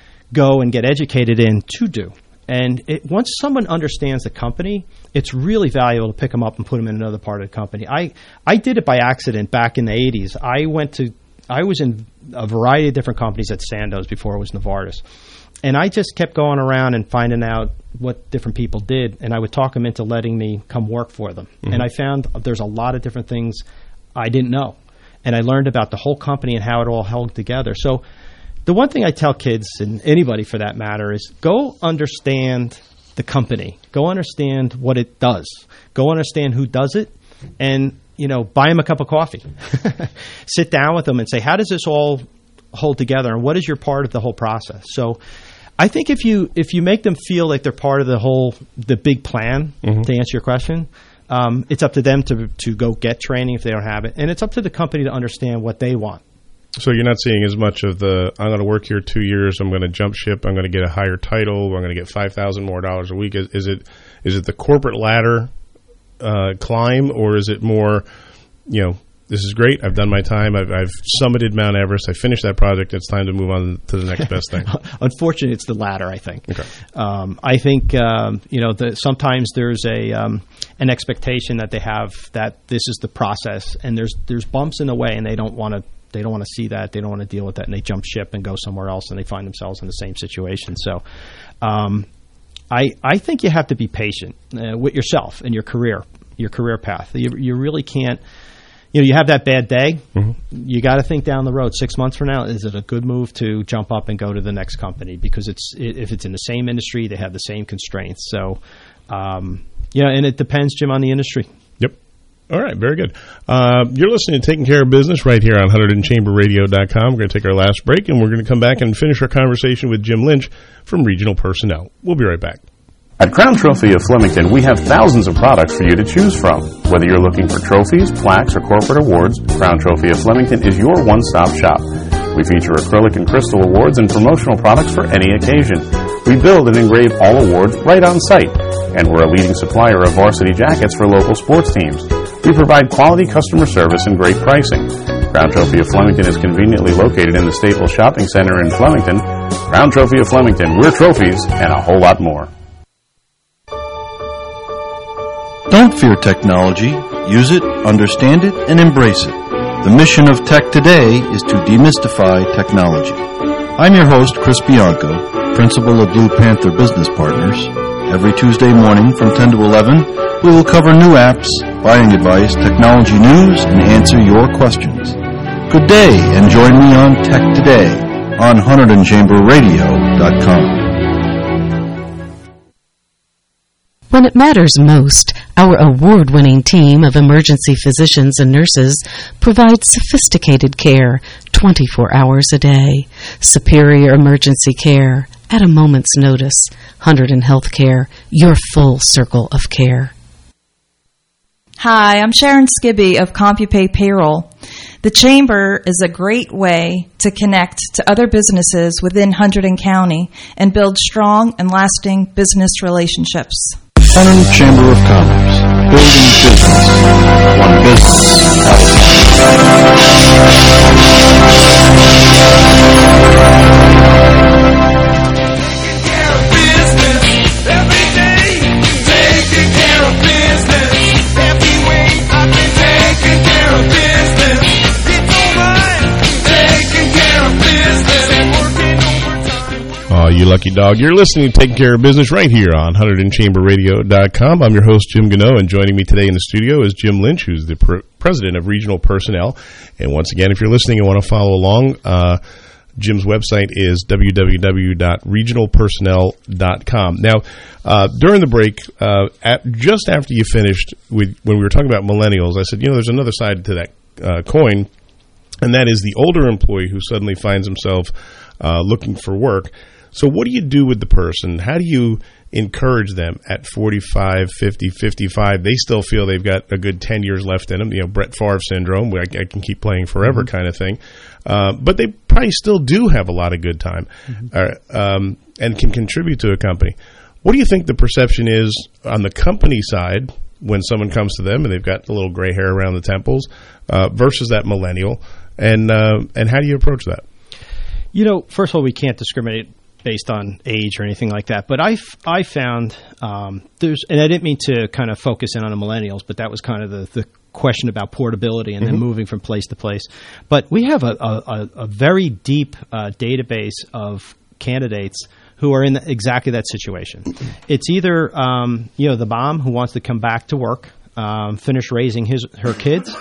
go and get educated in to do? And it, once someone understands the company, it's really valuable to pick them up and put them in another part of the company. I, I did it by accident back in the eighties. I went to I was in a variety of different companies at Sandoz before it was Novartis. And I just kept going around and finding out what different people did, and I would talk them into letting me come work for them. Mm-hmm. And I found there's a lot of different things I didn't know. And I learned about the whole company and how it all held together. So the one thing I tell kids, and anybody for that matter, is go understand the company. Go understand what it does. Go understand who does it, and, you know, buy them a cup of coffee. Sit down with them and say, how does this all hold together, and what is your part of the whole process? So I think if you if you make them feel like they're part of the whole, the big plan, mm-hmm. to answer your question, um, it's up to them to to go get training if they don't have it, and it's up to the company to understand what they want. So you're not seeing as much of the, I'm going to work here two years, I'm going to jump ship, I'm going to get a higher title, I'm going to get five thousand more dollars a week. Is, is it is it the corporate ladder uh, climb, or is it more, you know, this is great, I've done my time, I've, I've summited Mount Everest, I finished that project, it's time to move on to the next best thing? Unfortunately, it's the latter, I think. Okay. Um, I think, um, you know, the, sometimes there's a um, an expectation that they have that this is the process, and there's there's bumps in the way, and they don't want to They don't want to see that. They don't want to deal with that, and they jump ship and go somewhere else, and they find themselves in the same situation. So, um, I I think you have to be patient uh, with yourself and your career, your career path. You you really can't. You know, you have that bad day. Mm-hmm. You got to think down the road. Six months from now, is it a good move to jump up and go to the next company? Because it's if it's in the same industry, they have the same constraints. So, um, you know, and it depends, Jim, on the industry. Yep. All right, very good. Uh, you're listening to Taking Care of Business right here on one hundred and chamber radio dot com. We're going to take our last break, and we're going to come back and finish our conversation with Jim Lynch from Regional Personnel. We'll be right back. At Crown Trophy of Flemington, we have thousands of products for you to choose from. Whether you're looking for trophies, plaques, or corporate awards, Crown Trophy of Flemington is your one-stop shop. We feature acrylic and crystal awards and promotional products for any occasion. We build and engrave all awards right on site, and we're a leading supplier of varsity jackets for local sports teams. We provide quality customer service and great pricing. Crown Trophy of Flemington is conveniently located in the Staples Shopping Center in Flemington. Crown Trophy of Flemington, we're trophies and a whole lot more. Don't fear technology. Use it, understand it, and embrace it. The mission of Tech Today is to demystify technology. I'm your host, Chris Bianco, principal of Blue Panther Business Partners. Every Tuesday morning from ten to eleven, we will cover new apps, buying advice, technology news, and answer your questions. Good day, and join me on Tech Today on one hundred and chamber radio dot com. When it matters most, our award-winning team of emergency physicians and nurses provides sophisticated care twenty-four hours a day. Superior emergency care at a moment's notice. Hundred and Healthcare, your full circle of care. Hi, I'm Sharon Skibby of CompuPay Payroll. The Chamber is a great way to connect to other businesses within Hunterdon County and build strong and lasting business relationships. Hunterdon Chamber of Commerce, building business, one business at a Oh, you lucky dog. You're listening to Taking Care of Business right here on one hundred and chamber radio dot com. I'm your host, Jim Gano, and joining me today in the studio is Jim Lynch, who's the pr- president of Regional Personnel. And once again, if you're listening and want to follow along, uh, Jim's website is w w w dot regional personnel dot com. Now, uh, during the break, uh, at, just after you finished with when we were talking about millennials, I said, you know, there's another side to that uh, coin, and that is the older employee who suddenly finds himself uh, looking for work. So what do you do with the person? How do you encourage them at forty-five, fifty, fifty-five? They still feel they've got a good ten years left in them, you know, Brett Favre syndrome, where I, I can keep playing forever mm-hmm. kind of thing. Uh, but they probably still do have a lot of good time mm-hmm. uh, um, and can contribute to a company. What do you think the perception is on the company side when someone comes to them and they've got a little gray hair around the temples uh, versus that millennial? And, uh, and how do you approach that? You know, first of all, we can't discriminate based on age or anything like that. But I, I found um, there's, and I didn't mean to kind of focus in on the millennials, but that was kind of the, the question about portability and mm-hmm. then moving from place to place. But we have a, a, a very deep uh, database of candidates who are in exactly that situation. It's either, um, you know, the mom who wants to come back to work, um, finish raising his her kids,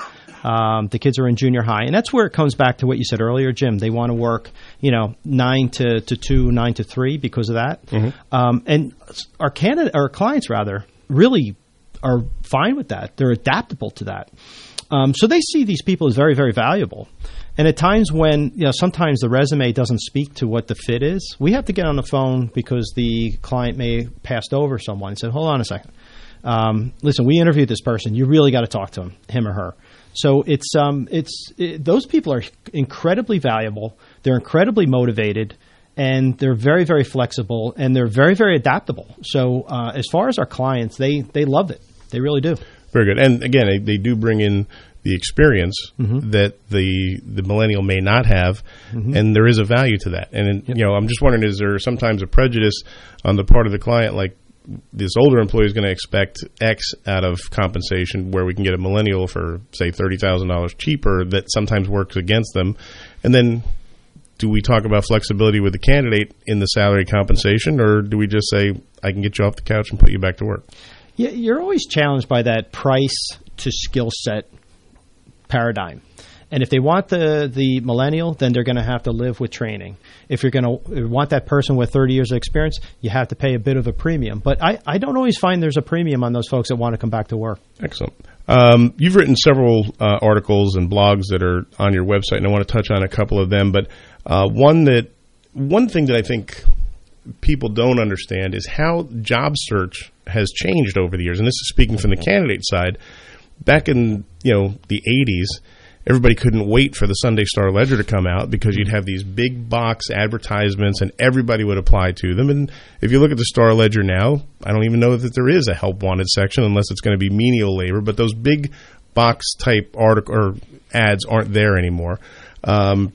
Um, the kids are in junior high, and that's where it comes back to what you said earlier, Jim. They want to work, you know, nine to, to two, nine to three because of that. Mm-hmm. Um, and our candidate, our clients rather, really are fine with that. They're adaptable to that. Um, so they see these people as very, very valuable. And at times when, you know, sometimes the resume doesn't speak to what the fit is, we have to get on the phone because the client may have passed over someone and said, hold on a second. Um, listen, we interviewed this person. You really got to talk to him, him or her. So it's um, it's it, those people are incredibly valuable. They're incredibly motivated, and they're very, very flexible, and they're very, very adaptable. So uh, as far as our clients, they, they love it. They really do. Very good. And again, they, they do bring in the experience Mm-hmm. that the the millennial may not have, Mhm. and there is a value to that. And you know, I'm just wondering, is there sometimes a prejudice on the part of the client, like this older employee is going to expect X out of compensation, where we can get a millennial for say thirty thousand dollars cheaper, that sometimes works against them? And then, do we talk about flexibility with the candidate in the salary compensation, or do we just say, I can get you off the couch and put you back to work? Yeah, you're always challenged by that price to skill set paradigm. And if they want the, the millennial, then they're going to have to live with training. If you're going to want that person with thirty years of experience, you have to pay a bit of a premium. But I, I don't always find there's a premium on those folks that want to come back to work. Excellent. Um, you've written several uh, articles and blogs that are on your website, and I want to touch on a couple of them. But uh, one that one thing that I think people don't understand is how job search has changed over the years. And this is speaking from the candidate side. Back in, you know, the eighties, everybody couldn't wait for the Sunday Star Ledger to come out because you'd have these big box advertisements and everybody would apply to them. And if you look at the Star Ledger now, I don't even know that there is a help wanted section unless it's going to be menial labor. But those big box type article or ads aren't there anymore. Um,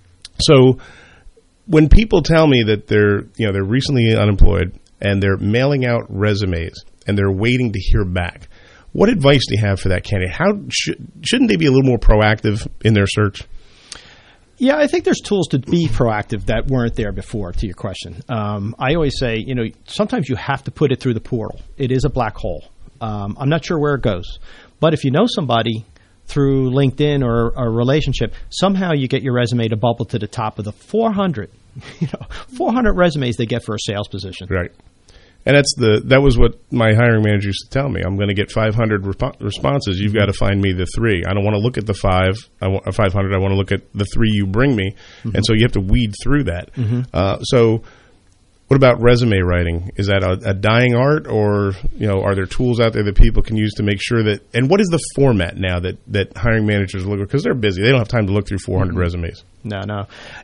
so when people tell me that they're, you know, they're recently unemployed and they're mailing out resumes and they're waiting to hear back, what advice do you have for that candidate? How should, shouldn't they be a little more proactive in their search? Yeah, I think there's tools to be proactive that weren't there before, to your question. Um, I always say, you know, sometimes you have to put it through the portal. It is a black hole. Um, I'm not sure where it goes. But if you know somebody through LinkedIn or a relationship, somehow you get your resume to bubble to the top of the four hundred, you know, four hundred resumes they get for a sales position. Right. And that's the that was what my hiring manager used to tell me. I'm going to get five hundred rep- responses. You've got to find me the three. I don't want to look at the five, I want, uh, five hundred. I want to look at the three you bring me. Mm-hmm. And so you have to weed through that. Mm-hmm. Uh, so what about resume writing? Is that a, a dying art, or you know, are there tools out there that people can use to make sure that? And what is the format now that, that hiring managers look at? Because they're busy. They don't have time to look through four hundred mm-hmm. resumes. No, no.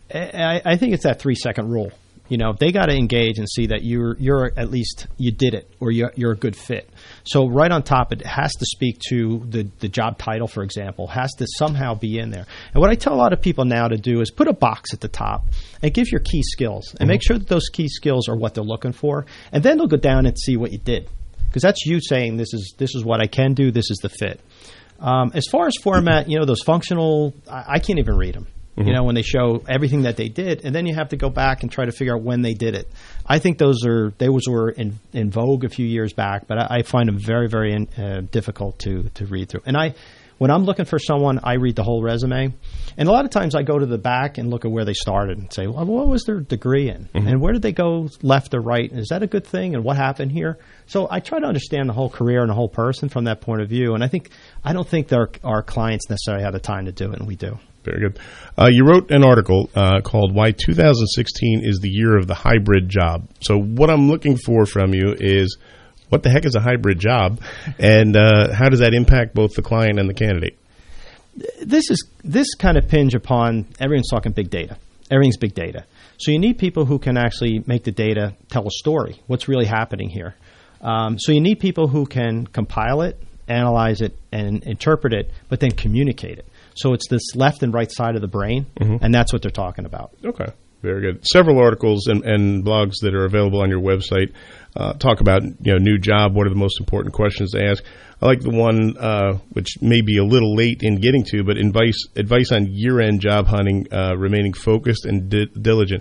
I, I think it's that three-second rule. You know, they got to engage and see that you're you're at least you did it, or you're you're a good fit. So right on top, it has to speak to the the job title, for example, has to somehow be in there. And what I tell a lot of people now to do is put a box at the top and give your key skills, and mm-hmm. make sure that those key skills are what they're looking for, and then they'll go down and see what you did, because that's you saying this is this is what I can do, this is the fit. Um, as far as format, you know, those functional, I, I can't even read them. Mm-hmm. You know, when they show everything that they did, and then you have to go back and try to figure out when they did it. I think those are those were in, in vogue a few years back, but I, I find them very, very in, uh, difficult to to read through. And I, when I'm looking for someone, I read the whole resume, and a lot of times I go to the back and look at where they started and say, well, what was their degree in, mm-hmm. and where did they go left or right? Is that a good thing? And what happened here? So I try to understand the whole career and the whole person from that point of view. And I think I don't think our our clients necessarily have the time to do it, and we do. Very good. Uh, you wrote an article uh, called Why two thousand sixteen is the Year of the Hybrid Job. So what I'm looking for from you is, what the heck is a hybrid job, and uh, how does that impact both the client and the candidate? This is this kind of pinge upon, everyone's talking big data. Everything's big data. So you need people who can actually make the data tell a story. What's really happening here? Um, so you need people who can compile it, analyze it, and interpret it, but then communicate it. So it's this left and right side of the brain, mm-hmm. and that's what they're talking about. Okay, very good. Several articles and, and blogs that are available on your website uh, talk about, you know, new job. What are the most important questions to ask? I like the one uh, which may be a little late in getting to, but advice advice on year-end job hunting, uh, remaining focused and di- diligent.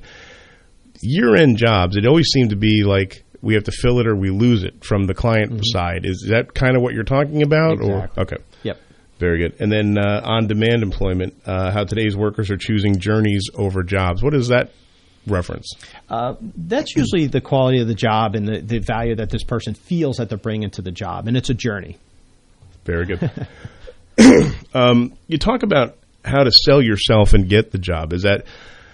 Year-end jobs, it always seemed to be like we have to fill it or we lose it from the client mm-hmm. side. Is that kind of what you're talking about? Exactly. Or okay, yep. Very good. And then uh, on-demand employment, uh, how today's workers are choosing journeys over jobs. What is that reference? Uh, that's usually the quality of the job and the, the value that this person feels that they're bringing to the job, and it's a journey. Very good. um, you talk about how to sell yourself and get the job. Is that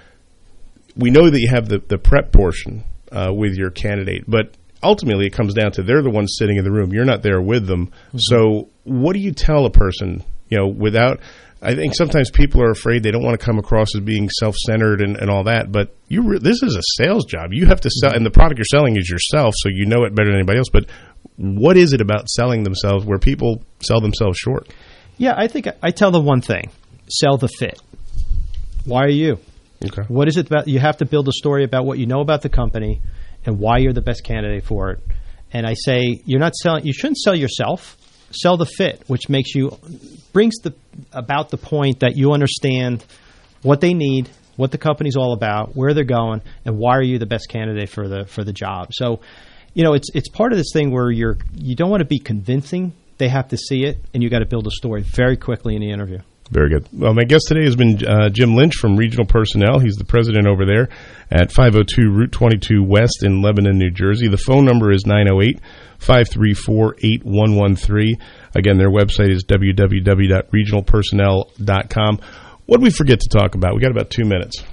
we know that you have the, the prep portion uh, with your candidate, but ultimately it comes down to they're the ones sitting in the room. You're not there with them. Mm-hmm. So what do you tell a person, you know, without – I think sometimes people are afraid they don't want to come across as being self-centered and, and all that, but you re- this is a sales job. You have to sell – and the product you're selling is yourself, so you know it better than anybody else. But what is it about selling themselves where people sell themselves short? Yeah, I think I tell them one thing. Sell the fit. Why are you? Okay. What is it about? You have to build a story about what you know about the company and why you're the best candidate for it. And I say you're not selling. You shouldn't sell yourself. Sell the fit, which makes you brings the about the point that you understand what they need, what the company's all about, where they're going, and why are you the best candidate for the for the job. So, you know, it's it's part of this thing where you're you don't want to be convincing. They have to see it, and you got to build a story very quickly in the interview. Very good. Well, my guest today has been uh, Jim Lynch from Regional Personnel. He's the president over there at five oh two Route twenty-two West in Lebanon, New Jersey. The phone number is nine oh eight, five three four, eight one one three. Again, their website is w w w dot regional personnel dot com. What did we forget to talk about? We got about two minutes.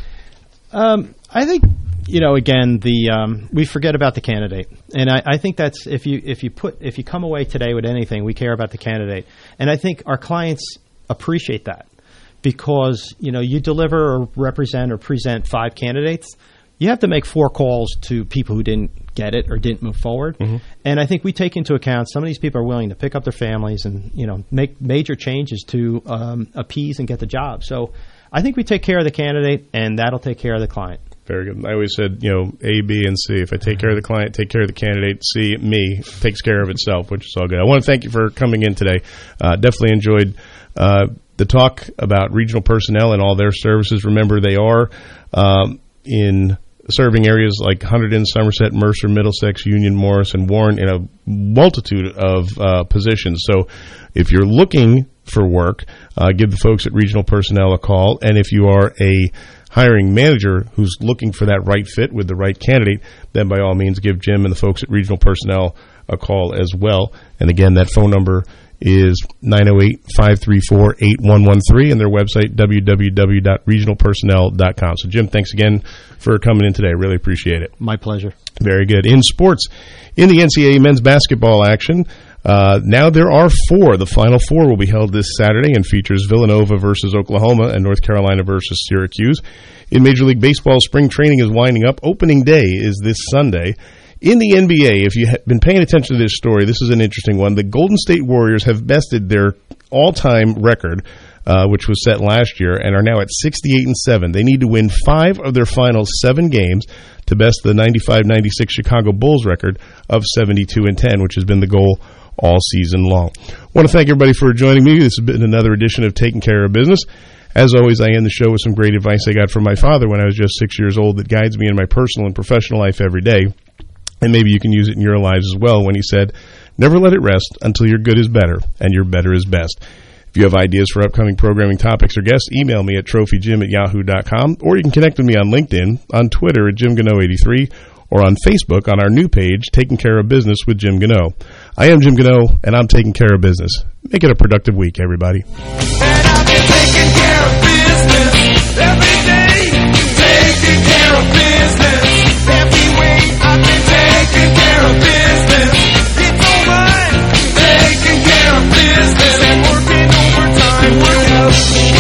Um, I think, you know, again, the um, we forget about the candidate, and I, I think that's if you if you put if you come away today with anything, we care about the candidate, and I think our clients appreciate that because, you know, you deliver or represent or present five candidates, you have to make four calls to people who didn't get it or didn't move forward. Mm-hmm. And I think we take into account some of these people are willing to pick up their families and, you know, make major changes to um, appease and get the job. So I think we take care of the candidate, and that'll take care of the client. Very good. I always said, you know, A, B, and C. If I take care of the client, take care of the candidate, C, me, takes care of itself, which is all good. I want to thank you for coming in today. Uh, definitely enjoyed uh, the talk about Regional Personnel and all their services. Remember, they are um, in serving areas like Hunterdon, Somerset, Mercer, Middlesex, Union, Morris, and Warren in a multitude of uh, positions. So if you're looking for work, uh, give the folks at Regional Personnel a call. And if you are a hiring manager who's looking for that right fit with the right candidate, then by all means give Jim and the folks at Regional Personnel a call as well. And again, that phone number is nine oh eight, five three four, eight one one three, and their website, w w w dot regional personnel dot com. So, Jim, thanks again for coming in today. I really appreciate it. My pleasure. Very good. In sports, in the N C double A men's basketball action, uh, now there are four. The Final Four will be held this Saturday and features Villanova versus Oklahoma and North Carolina versus Syracuse. In Major League Baseball, spring training is winding up. Opening day is this Sunday. In the N B A, if you have been paying attention to this story, this is an interesting one. The Golden State Warriors have bested their all-time record, uh, which was set last year, and are now at sixty-eight and seven. They need to win five of their final seven games to best the ninety-five ninety-six Chicago Bulls record of seventy-two and ten, which has been the goal all season long. I want to thank everybody for joining me. This has been another edition of Taking Care of Business. As always, I end the show with some great advice I got from my father when I was just six years old that guides me in my personal and professional life every day. And maybe you can use it in your lives as well when he said, never let it rest until your good is better and your better is best. If you have ideas for upcoming programming topics or guests, email me at trophy jim at yahoo dot com, or you can connect with me on LinkedIn, on Twitter at Jim Gano eighty-three, or on Facebook on our new page, Taking Care of Business with Jim Gano. I am Jim Gano, and I'm taking care of business. Make it a productive week, everybody. And I've been taking care of business every day. Taking care of business every way. I've been taking care of business. It's all mine. Taking care of business and working overtime. Work out.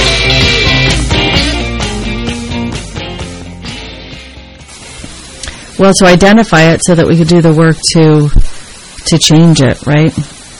Well, to identify it so that we could do the work to to change it, right?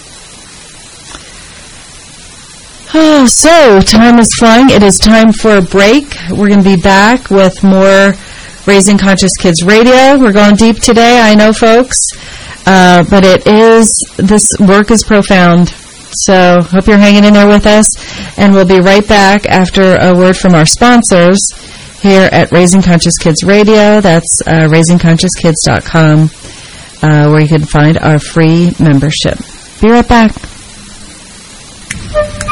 Oh, so time is flying. It is time for a break. We're going to be back with more Raising Conscious Kids Radio. We're going deep today, I know, folks, uh, but it is, this work is profound. So hope you're hanging in there with us, and we'll be right back after a word from our sponsors here at Raising Conscious Kids Radio. That's uh, raising conscious kids dot com, uh, where you can find our free membership. Be right back.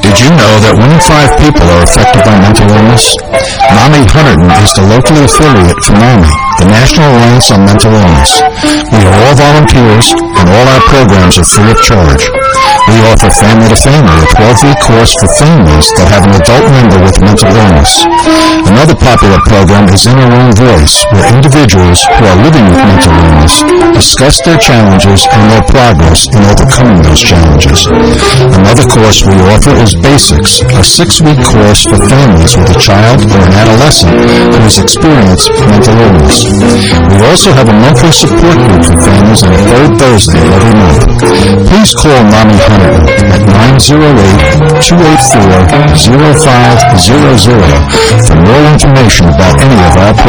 Did you know that one in five people are affected by mental illness? NAMI Hunterdon is the local affiliate for NAMI, the National Alliance on Mental Illness. We are all volunteers, and all our programs are free of charge. We offer Family to Family, a twelve-week course for families that have an adult member with mental illness. Another popular program is In Our Own Voice, where individuals who are living with mental illness discuss their challenges and their progress in overcoming those challenges. Another course we offer is Basics, a six-week course for families with a child or an adolescent who has experienced mental illness. We also have a monthly support group for families on the third Thursday of every month. Please call NAMI Hunterdon at nine oh eight, two eight four, oh five hundred for more information about any of our programs.